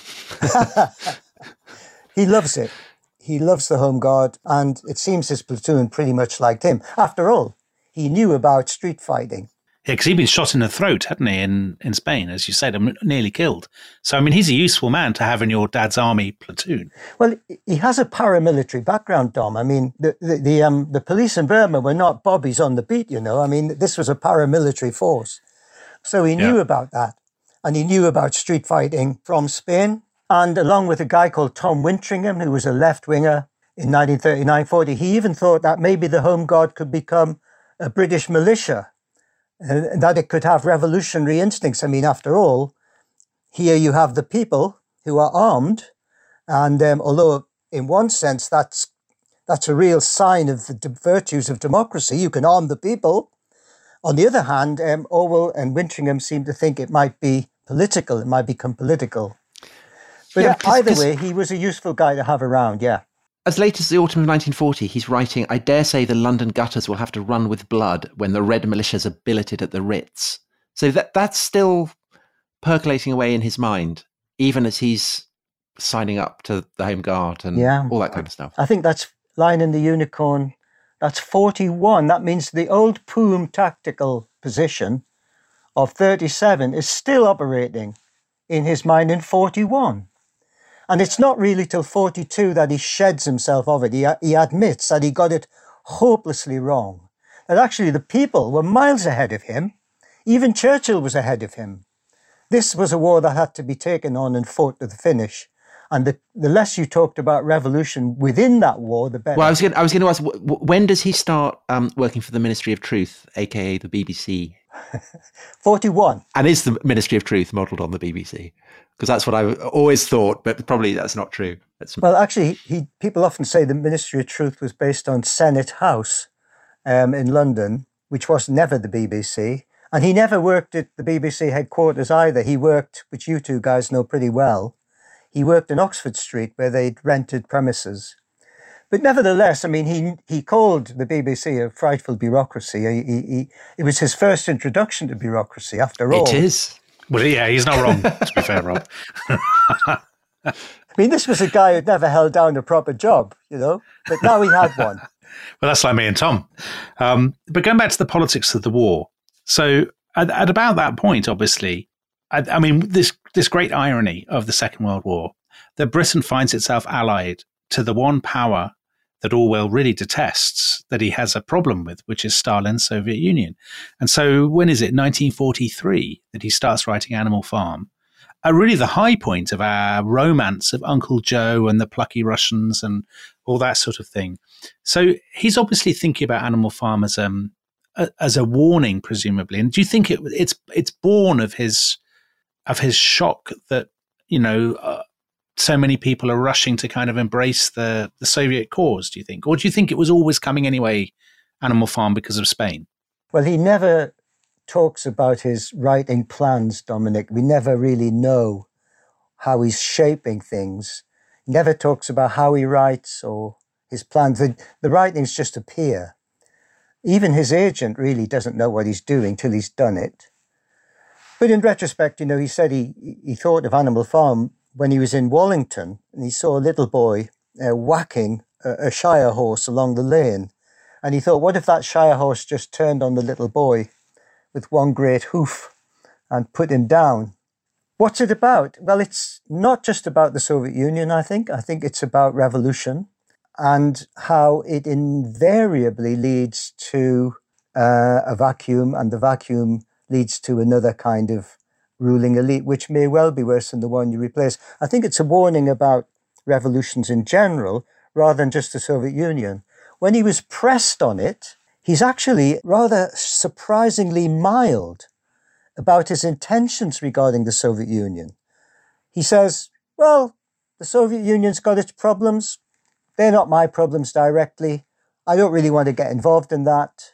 He loves it. He loves the Home Guard, and it seems his platoon pretty much liked him. After all, he knew about street fighting. Yeah, because he'd been shot in the throat, hadn't he, in, in Spain, as you said, and nearly killed. So, I mean, he's a useful man to have in your dad's army platoon. Well, he has a paramilitary background, Dom. I mean, the the, the, um, the police in Burma were not bobbies on the beat, you know. I mean, this was a paramilitary force. So he knew yeah. about that. And he knew about street fighting from Spain. And along with a guy called Tom Wintringham, who was a left-winger in nineteen thirty-nine forty, he even thought that maybe the Home Guard could become a British militia, and that it could have revolutionary instincts. I mean, after all, here you have the people who are armed, and um, although in one sense that's that's a real sign of the d- virtues of democracy, you can arm the people. On the other hand, um, Orwell and Wintringham seem to think it might be political, it might become political. But yeah, cause, either cause way, he was a useful guy to have around, yeah. As late as the autumn of nineteen forty, he's writing, I dare say the London gutters will have to run with blood when the Red militias are billeted at the Ritz. So that that's still percolating away in his mind, even as he's signing up to the Home Guard and yeah. all that kind of stuff. I think that's Lion and the Unicorn That's forty-one. That means the old P O O M tactical position of thirty-seven is still operating in his mind in forty-one. And it's not really till forty-two that he sheds himself of it. He, he admits that he got it hopelessly wrong. That actually the people were miles ahead of him. Even Churchill was ahead of him. This was a war that had to be taken on and fought to the finish. And the, the less you talked about revolution within that war, the better. Well, I was going I was going to ask, w- w- when does he start um, working for the Ministry of Truth, aka the B B C? forty-one. And is the Ministry of Truth modelled on the B B C? Because that's what I've always thought, but probably that's not true. That's... Well, actually, he, people often say the Ministry of Truth was based on Senate House um, in London, which was never the B B C. And he never worked at the B B C headquarters either. He worked, which you two guys know pretty well, he worked in Oxford Street where they'd rented premises. But nevertheless, I mean, he he called the B B C a frightful bureaucracy. He, he, he, it was his first introduction to bureaucracy, after all. It is. Well, yeah, he's not wrong, to be fair, Rob. I mean, this was a guy who'd never held down a proper job, you know, but now he had one. Well, that's like me and Tom. Um, but going back to the politics of the war. So at, at about that point, obviously, I, I mean, this, this great irony of the Second World War, that Britain finds itself allied to the one power that Orwell really detests, that he has a problem with, which is Stalin's Soviet Union. And so when is it, nineteen forty-three, that he starts writing Animal Farm? Uh, really the high point of our romance of Uncle Joe and the plucky Russians and all that sort of thing. So he's obviously thinking about Animal Farm as, um, a, as a warning, presumably. And do you think it, it's it's born of his of his shock that, you know, uh, so many people are rushing to kind of embrace the, the Soviet cause, do you think? Or do you think it was always coming anyway, Animal Farm, because of Spain? Well, he never talks about his writing plans, Dominic. We never really know how he's shaping things. He never talks about how he writes or his plans. The, the writings just appear. Even his agent really doesn't know what he's doing till he's done it. But in retrospect, you know, he said he, he thought of Animal Farm when he was in Wallington, and he saw a little boy uh, whacking a, a Shire horse along the lane. And he thought, what if that Shire horse just turned on the little boy with one great hoof and put him down? What's it about? Well, it's not just about the Soviet Union, I think. I think it's about revolution and how it invariably leads to uh, a vacuum, and the vacuum leads to another kind of ruling elite, which may well be worse than the one you replace. I think it's a warning about revolutions in general, rather than just the Soviet Union. When he was pressed on it, he's actually rather surprisingly mild about his intentions regarding the Soviet Union. He says, well, the Soviet Union's got its problems. They're not my problems directly. I don't really want to get involved in that.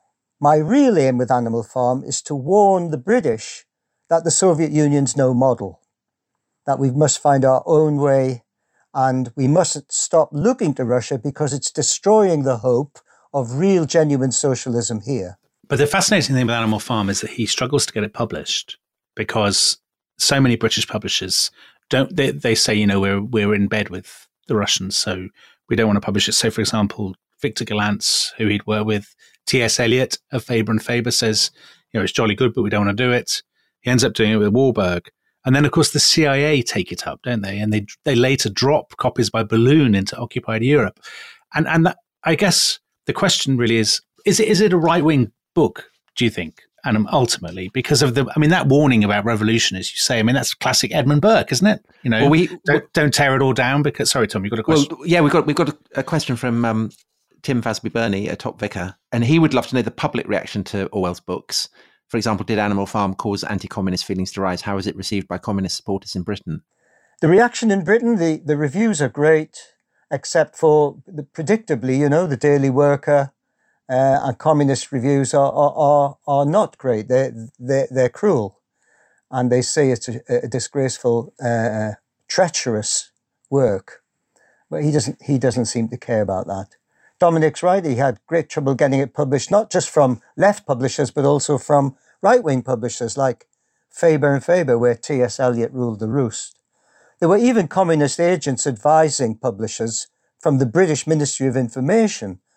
My real aim with Animal Farm is to warn the British that the Soviet Union's no model, that we must find our own way, and we mustn't stop looking to Russia because it's destroying the hope of real, genuine socialism here. But the fascinating thing with Animal Farm is that he struggles to get it published because so many British publishers don't, they, they say, you know, we're, we're in bed with the Russians, so we don't want to publish it. So, for example, Victor Galantz, who he'd worked with, T S Eliot of Faber and Faber says, you know, it's jolly good, but we don't want to do it. He ends up doing it with Warburg. And then, of course, the C I A take it up, don't they? And they they later drop copies by balloon into occupied Europe. And and that, I guess the question really is, is it is it a right-wing book, do you think, and ultimately? Because of the, I mean, that warning about revolution, as you say, I mean, that's classic Edmund Burke, isn't it? You know, well, we, don't, don't tear it all down because, sorry, Tom, you've got a question. Well, yeah, we've got, we've got a, a question from um, Tim Fasby-Burney, a top vicar, and he would love to know the public reaction to Orwell's books. For example, did Animal Farm cause anti-communist feelings to rise? How was it received by communist supporters in Britain? The reaction in Britain, the, the reviews are great, except for, the, predictably, you know, the Daily Worker uh, and communist reviews are are, are, are not great. They're, they're, they're cruel. And they say it's a, a disgraceful, uh, treacherous work. But he doesn't, he doesn't seem to care about that. Dominic's right, he had great trouble getting it published, not just from left publishers, but also from right-wing publishers like Faber and Faber, where T S Eliot ruled the roost. There were even communist agents advising publishers from the British Ministry of Information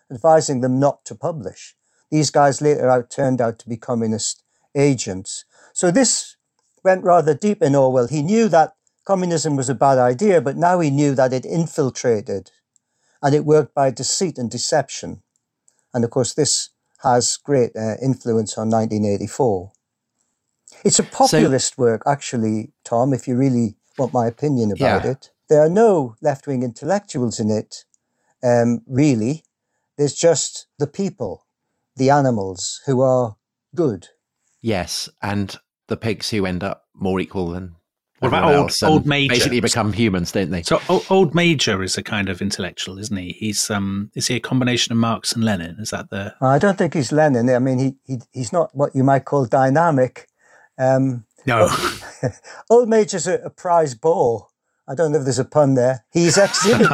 advising them not to publish. These guys later out turned out to be communist agents. So this went rather deep in Orwell. He knew that communism was a bad idea, but now he knew that it infiltrated and it worked by deceit and deception. And of course, this has great uh, influence on nineteen eighty-four. It's a populist so, work, actually, Tom, if you really want my opinion about yeah. it. There are no left-wing intellectuals in it, um, really. There's just the people, the animals, who are good. Yes, and the pigs who end up more equal than what about old, old Major? Basically become humans, don't they? So old, old Major is a kind of intellectual, isn't he? He's um, is he a combination of Marx and Lenin? Is that the? I don't think he's Lenin. I mean, he, he he's not what you might call dynamic. Um, no, old Major's a, a prize bore. I don't know if there's a pun there. He's exhibited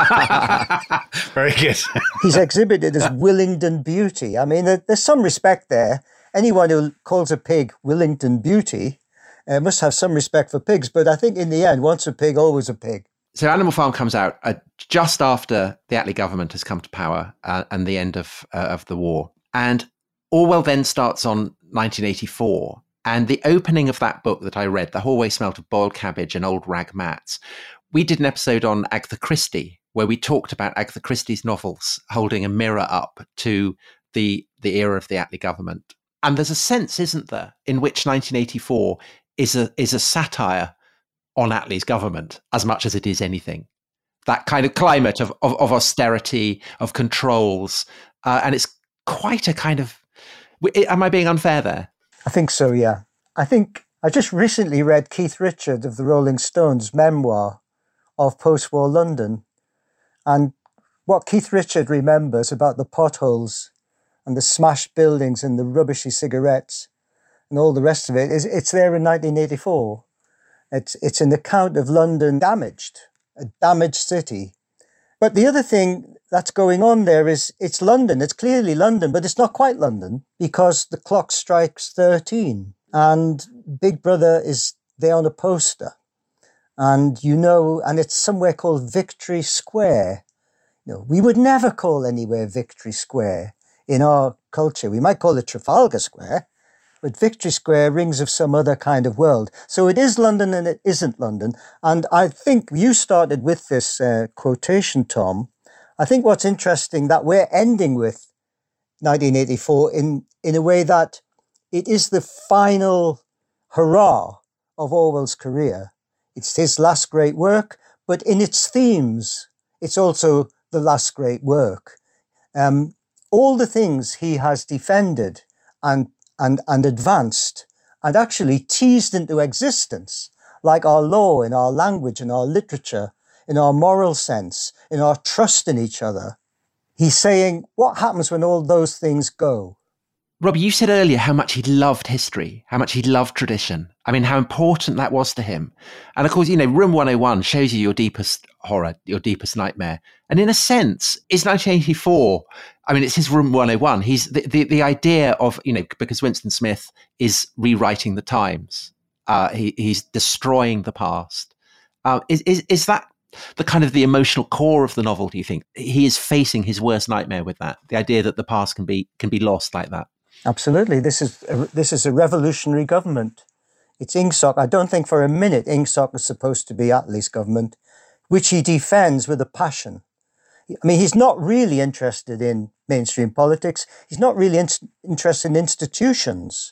as, very good. He's exhibited as Willingdon Beauty. I mean, there, there's some respect there. Anyone who calls a pig Willingdon Beauty uh, must have some respect for pigs. But I think in the end, once a pig, always a pig. So Animal Farm comes out uh, just after the Attlee government has come to power uh, and the end of uh, of the war. And Orwell then starts on nineteen eighty-four. And the opening of that book that I read, The Hallway Smelt of Boiled Cabbage and Old Rag Mats, we did an episode on Agatha Christie, where we talked about Agatha Christie's novels holding a mirror up to the the era of the Attlee government. And there's a sense, isn't there, in which nineteen eighty-four is a is a satire on Attlee's government as much as it is anything. That kind of climate of of, of austerity, of controls, uh, and it's quite a kind of. Am I being unfair there? I think so, yeah. I think I just recently read Keith Richards of the Rolling Stones' memoir of post-war London. And what Keith Richards remembers about the potholes and the smashed buildings and the rubbishy cigarettes and all the rest of it is it's there in nineteen eighty-four. It's, it's an account of London damaged, a damaged city. But the other thing that's going on there is it's London. It's clearly London, but it's not quite London because the clock strikes thirteen and Big Brother is there on a poster. And you know, and it's somewhere called Victory Square. You know, we would never call anywhere Victory Square in our culture. We might call it Trafalgar Square, but Victory Square rings of some other kind of world. So it is London and it isn't London. And I think you started with this uh, quotation, Tom. I think what's interesting that we're ending with nineteen eighty-four in, in a way that it is the final hurrah of Orwell's career. It's his last great work, but in its themes, it's also the last great work. Um, all the things he has defended and and and advanced and actually teased into existence, like our law and our language and our literature, in our moral sense, in our trust in each other. He's saying, what happens when all those things go? Robbie, you said earlier how much he loved history, how much he loved tradition. I mean, how important that was to him. And of course, you know, Room one oh one shows you your deepest horror, your deepest nightmare. And in a sense, is nineteen eighty-four, I mean, it's his Room one oh one. He's the, the, the idea of, you know, because Winston Smith is rewriting the times. Uh, he, he's destroying the past. Uh, is, is, is that the kind of the emotional core of the novel, do you think? He is facing his worst nightmare with that, the idea that the past can be can be lost like that. Absolutely. This is a, this is a revolutionary government. It's Ingsoc. I don't think for a minute Ingsoc is supposed to be Attlee's government, which he defends with a passion. I mean, he's not really interested in mainstream politics. He's not really in, interested in institutions.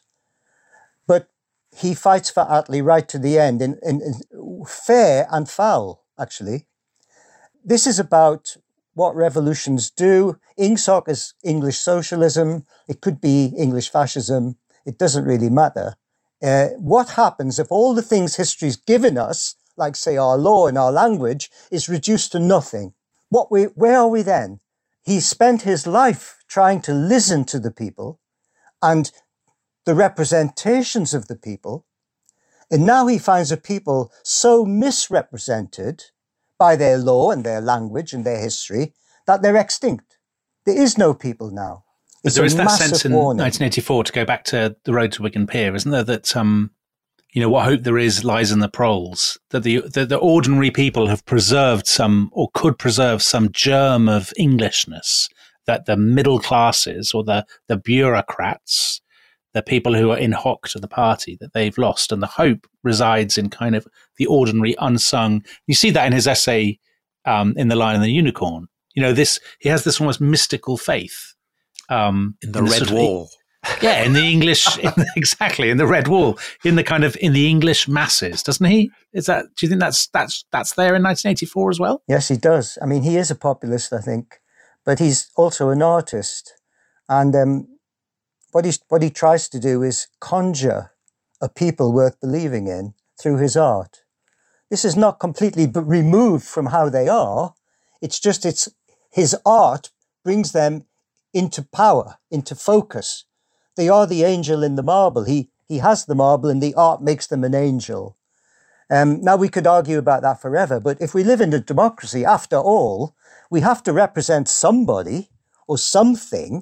But he fights for Attlee right to the end, in, in, in fair and foul, actually. This is about what revolutions do. Ingsoc is English socialism. It could be English fascism. It doesn't really matter. Uh, what happens if all the things history's given us, like, say, our law and our language, is reduced to nothing? What we, where are we then? He spent his life trying to listen to the people and the representations of the people. And now he finds a people so misrepresented by their law and their language and their history that they're extinct. There is no people now. But there is that sense in warning. nineteen eighty-four, to go back to the road to Wigan Pier, isn't there, that, um, you know, what hope there is lies in the proles, that the, the, the ordinary people have preserved some, or could preserve some germ of Englishness that the middle classes or the, the bureaucrats, the people who are in hock to the party, that they've lost. And the hope resides in kind of the ordinary, unsung. You see that in his essay um, in The Lion and the Unicorn. You know, this he has this almost mystical faith. Um, in the in red sort of, wall. Yeah, in the English, in the, exactly, in the red wall, in the kind of, in the English masses, doesn't he? Is that, do you think that's, that's, that's there in nineteen eighty-four as well? Yes, he does. I mean, he is a populist, I think, but he's also an artist. And um, what, he's, what he tries to do is conjure a people worth believing in through his art. This is not completely b- removed from how they are. It's just, it's his art brings them into power, into focus. They are the angel in the marble. He he has the marble and the art makes them an angel. Um, now, we could argue about that forever, but if we live in a democracy, after all, we have to represent somebody or something,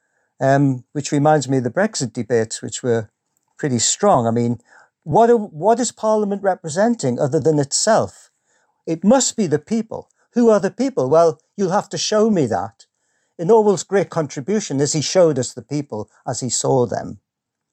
um, which reminds me of the Brexit debates, which were pretty strong. I mean, what are, what is Parliament representing other than itself? It must be the people. Who are the people? Well, you'll have to show me that. In Orwell's great contribution is he showed us the people as he saw them.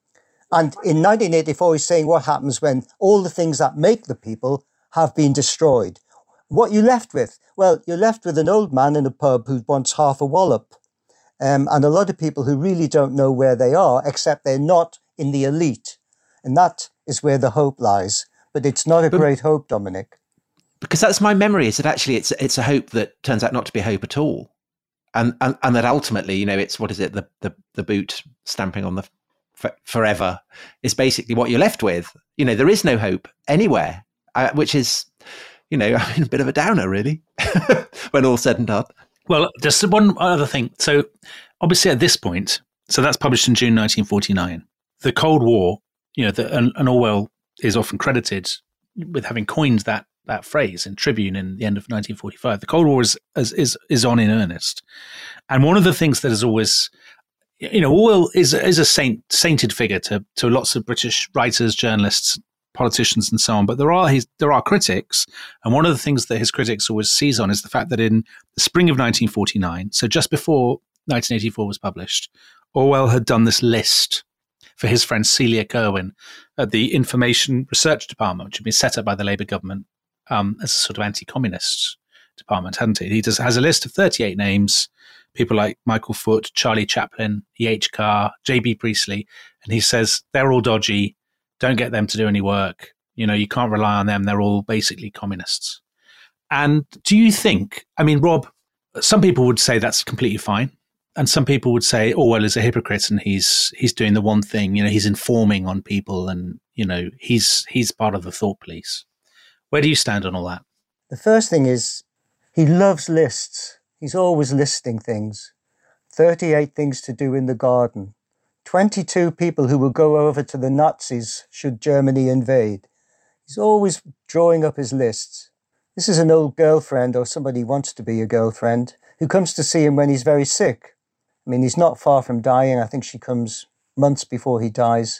And in nineteen eighty-four, he's saying what happens when all the things that make the people have been destroyed. What you left with? Well, you're left with an old man in a pub who wants half a wallop. Um, and a lot of people who really don't know where they are, except they're not in the elite. And that is where the hope lies. But it's not a but, great hope, Dominic. Because that's my memory, is that actually it's it's a hope that turns out not to be hope at all. And, and and that ultimately, you know, it's, what is it, the the, the boot stamping on the f- forever is basically what you're left with. You know, there is no hope anywhere, uh, which is, you know, I mean, a bit of a downer, really, when all's said and done. Well, just one other thing. So obviously at this point, so that's published in June nineteen forty-nine, the Cold War, you know, the, and, and Orwell is often credited with having coined that that phrase in Tribune in the end of nineteen forty-five. The Cold War is, is is is on in earnest, and one of the things that is always, you know, Orwell is is a saint sainted figure to to lots of British writers, journalists, politicians, and so on. But there are his there are critics, and one of the things that his critics always seize on is the fact that in the spring of nineteen forty-nine, so just before nineteen eighty-four was published, Orwell had done this list for his friend Celia Kirwan at the Information Research Department, which had been set up by the Labour government. Um, as a sort of anti-communist department, hadn't he? He does, has a list of thirty-eight names, people like Michael Foot, Charlie Chaplin, E H Carr, J B Priestley, and he says they're all dodgy, don't get them to do any work, you know, you can't rely on them, they're all basically communists. And do you think, I mean, Rob, some people would say that's completely fine, and some people would say Orwell is a hypocrite and he's he's doing the one thing, you know, he's informing on people and, you know, he's he's part of the thought police. Where do you stand on all that? The first thing is he loves lists. He's always listing things. thirty-eight things to do in the garden. twenty-two people who will go over to the Nazis should Germany invade. He's always drawing up his lists. This is an old girlfriend or somebody who wants to be a girlfriend who comes to see him when he's very sick. I mean, he's not far from dying. I think she comes months before he dies.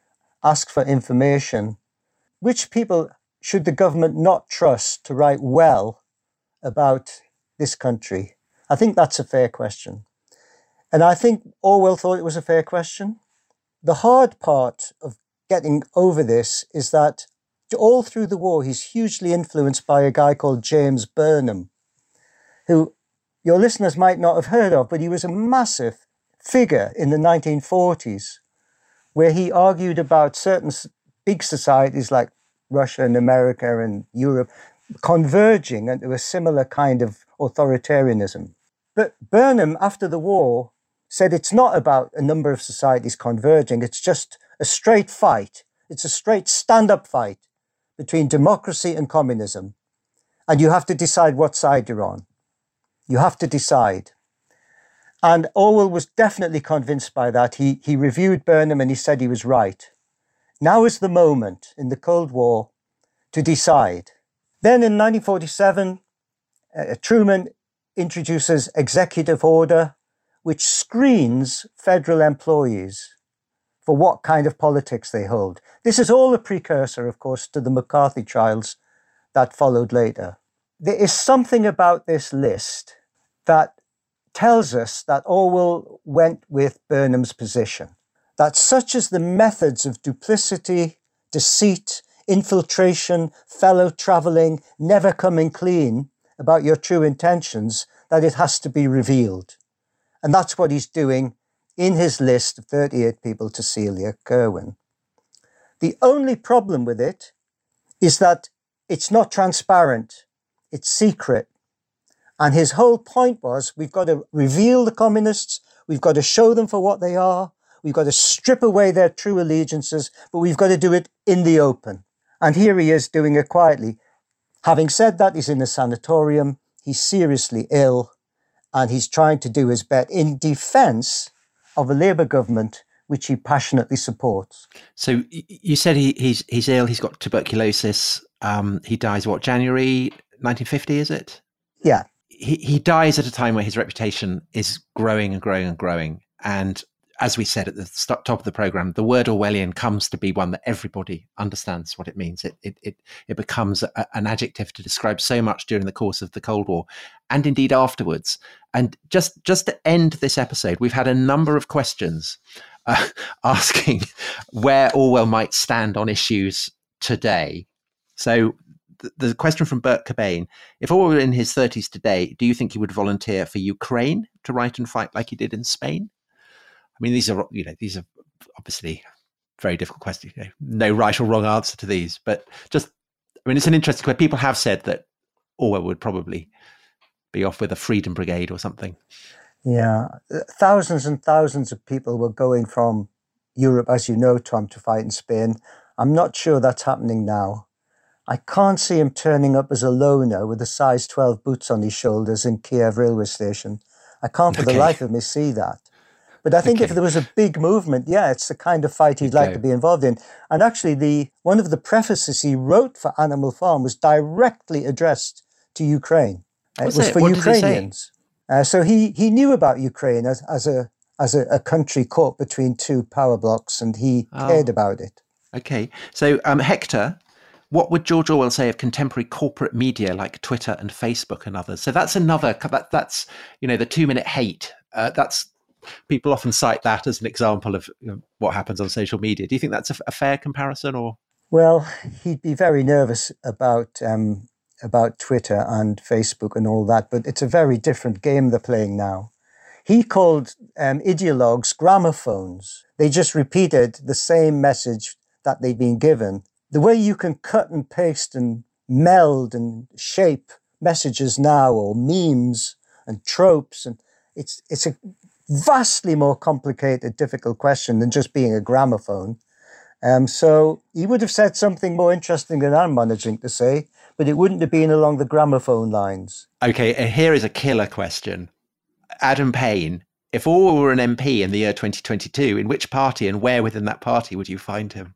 Ask for information. Which people should the government not trust to write well about this country? I think that's a fair question. And I think Orwell thought it was a fair question. The hard part of getting over this is that all through the war, he's hugely influenced by a guy called James Burnham, who your listeners might not have heard of, but he was a massive figure in the nineteen forties, where he argued about certain big societies like Russia and America and Europe converging into a similar kind of authoritarianism. But Burnham, after the war, said it's not about a number of societies converging, it's just a straight fight. It's a straight stand-up fight between democracy and communism. And you have to decide what side you're on. You have to decide. And Orwell was definitely convinced by that. He, he reviewed Burnham and he said he was right. Now is the moment in the Cold War to decide. Then in nineteen forty-seven, uh, Truman introduces executive order, which screens federal employees for what kind of politics they hold. This is all a precursor, of course, to the McCarthy trials that followed later. There is something about this list that tells us that Orwell went with Burnham's position, that such as the methods of duplicity, deceit, infiltration, fellow travelling, never coming clean about your true intentions, that it has to be revealed. And that's what he's doing in his list of thirty-eight people to Celia Kerwin. The only problem with it is that it's not transparent, it's secret. And his whole point was, we've got to reveal the communists, we've got to show them for what they are, we've got to strip away their true allegiances, but we've got to do it in the open. And here he is doing it quietly. Having said that, he's in a sanatorium, he's seriously ill, and he's trying to do his best in defence of a Labour government which he passionately supports. So you said he, he's he's ill, he's got tuberculosis, um, he dies, what, January nineteen fifty, is it? Yeah. He, he dies at a time where his reputation is growing and growing and growing. And as we said at the top of the programme, the word Orwellian comes to be one that everybody understands what it means. It it it, it becomes a, an adjective to describe so much during the course of the Cold War and indeed afterwards. And just, just to end this episode, we've had a number of questions uh, asking where Orwell might stand on issues today. So the, the question from Bert Cobain: if Orwell were in his thirties today, do you think he would volunteer for Ukraine to write and fight like he did in Spain? I mean, these are, you know, these are obviously very difficult questions. You know, no right or wrong answer to these, but just, I mean, it's an interesting question. People have said that Orwell would probably be off with a Freedom Brigade or something. Yeah, thousands and thousands of people were going from Europe, as you know, Tom, to fight in Spain. I'm not sure that's happening now. I can't see him turning up as a loner with a size twelve boots on his shoulders in Kiev railway station. I can't for okay. the life of me see that. But I think okay. if there was a big movement, yeah, it's the kind of fight he'd okay. like to be involved in. And actually, the one of the prefaces he wrote for Animal Farm was directly addressed to Ukraine. Uh, it was it? for what Ukrainians. Uh, so he he knew about Ukraine as, as a as a, a country caught between two power blocks, and he oh. cared about it. Okay. So um, Hector, what would George Orwell say of contemporary corporate media like Twitter and Facebook and others? So that's another, that, that's, you know, the two-minute hate. Uh, that's, people often cite that as an example of, you know, what happens on social media. Do you think that's a, a fair comparison, or? Well, he'd be very nervous about um, about Twitter and Facebook and all that, but it's a very different game they're playing now. He called um, ideologues gramophones. They just repeated the same message that they'd been given. The way you can cut and paste and meld and shape messages now, or memes and tropes, and it's it's a vastly more complicated, difficult question than just being a gramophone. Um, so he would have said something more interesting than I'm managing to say, but it wouldn't have been along the gramophone lines. Okay, here is a killer question. Adam Payne, if Orwell were an M P in the year twenty twenty-two, in which party and where within that party would you find him?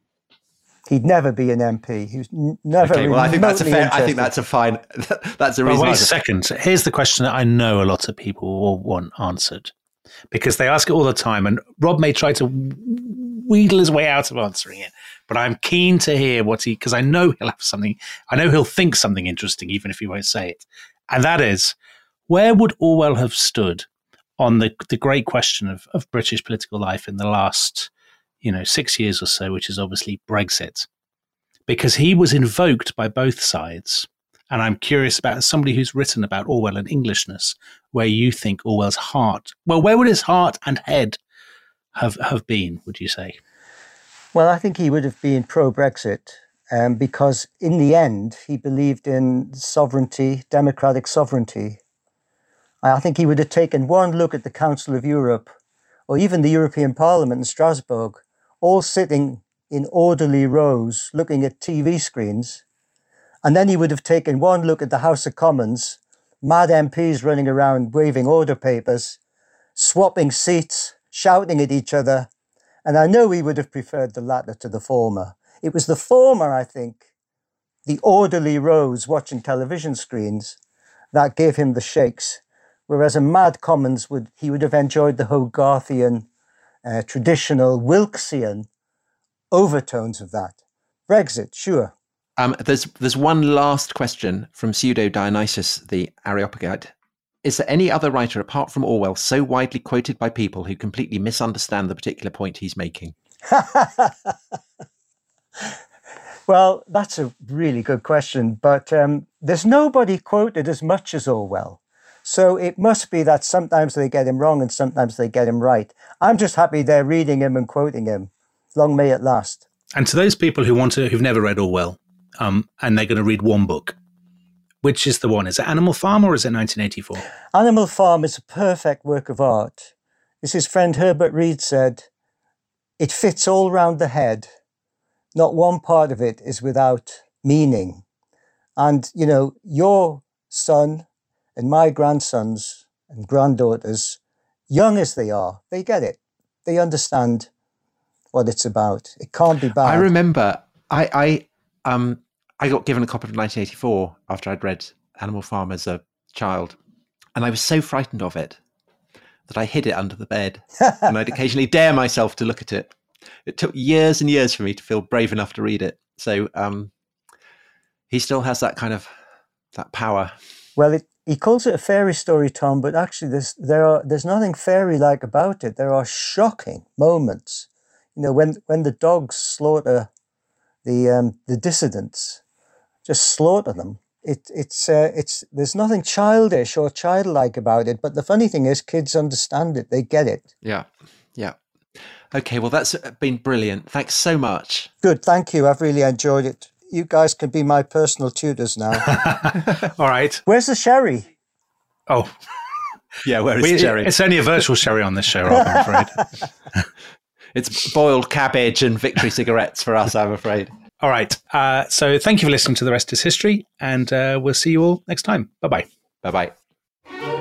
He'd never be an M P. He was n- never. Okay, well, I think that's a fair. I think that's a fine. That's a reason. Well, wait a second. Here's the question that I know a lot of people will want answered, because they ask it all the time, and Rob may try to wheedle his way out of answering it. But I'm keen to hear what he, because I know he'll have something. I know he'll think something interesting, even if he won't say it. And that is, where would Orwell have stood on the the great question of, of British political life in the last, you know, six years or so, which is obviously Brexit? Because he was invoked by both sides. And I'm curious about, as somebody who's written about Orwell and Englishness, where you think Orwell's heart, well, where would his heart and head have, have been, would you say? Well, I think he would have been pro-Brexit um, because in the end, he believed in sovereignty, democratic sovereignty. I think he would have taken one look at the Council of Europe, or even the European Parliament in Strasbourg, all sitting in orderly rows, looking at T V screens. And then he would have taken one look at the House of Commons, mad M Ps running around waving order papers, swapping seats, shouting at each other. And I know he would have preferred the latter to the former. It was the former, I think, the orderly rows watching television screens, that gave him the shakes. Whereas a mad Commons, would he would have enjoyed the Hogarthian, uh, traditional Wilksian overtones of that. Brexit, sure. Um, there's there's one last question from Pseudo Dionysus, the Areopagite. is there any other writer apart from Orwell so widely quoted by people who completely misunderstand the particular point he's making? Well, that's a really good question, but um, there's nobody quoted as much as Orwell. So it must be that sometimes they get him wrong and sometimes they get him right. I'm just happy they're reading him and quoting him. Long may it last. And to those people who want to, who've never read Orwell, um, and they're going to read one book, which is the one? Is it Animal Farm or is it nineteen eighty-four? Animal Farm is a perfect work of art. As his friend Herbert Reed said, it fits all round the head. Not one part of it is without meaning. And, you know, your son and my grandsons and granddaughters, young as they are, they get it. They understand what it's about. It can't be bad. I remember I I um I got given a copy of nineteen eighty-four after I'd read Animal Farm as a child, and I was so frightened of it that I hid it under the bed, and I'd occasionally dare myself to look at it. It took years and years for me to feel brave enough to read it. So um, he still has that kind of that power. Well, it, he calls it a fairy story, Tom, but actually there's, there are, there's nothing fairy-like about it. There are shocking moments. You know, when, when the dogs slaughter the um, the dissidents, just slaughter them. It, it's, uh, it's, there's nothing childish or childlike about it. But the funny thing is, kids understand it. They get it. Yeah, yeah. Okay, well, that's been brilliant. Thanks so much. Good, thank you. I've really enjoyed it. You guys can be my personal tutors now. All right. Where's the sherry? Oh. Yeah, where is we, the sherry? It's only a virtual sherry on this show, Rob, I'm afraid. It's boiled cabbage and Victory cigarettes for us, I'm afraid. All right. Uh, so thank you for listening to The Rest is History, and uh, we'll see you all next time. Bye-bye. Bye-bye.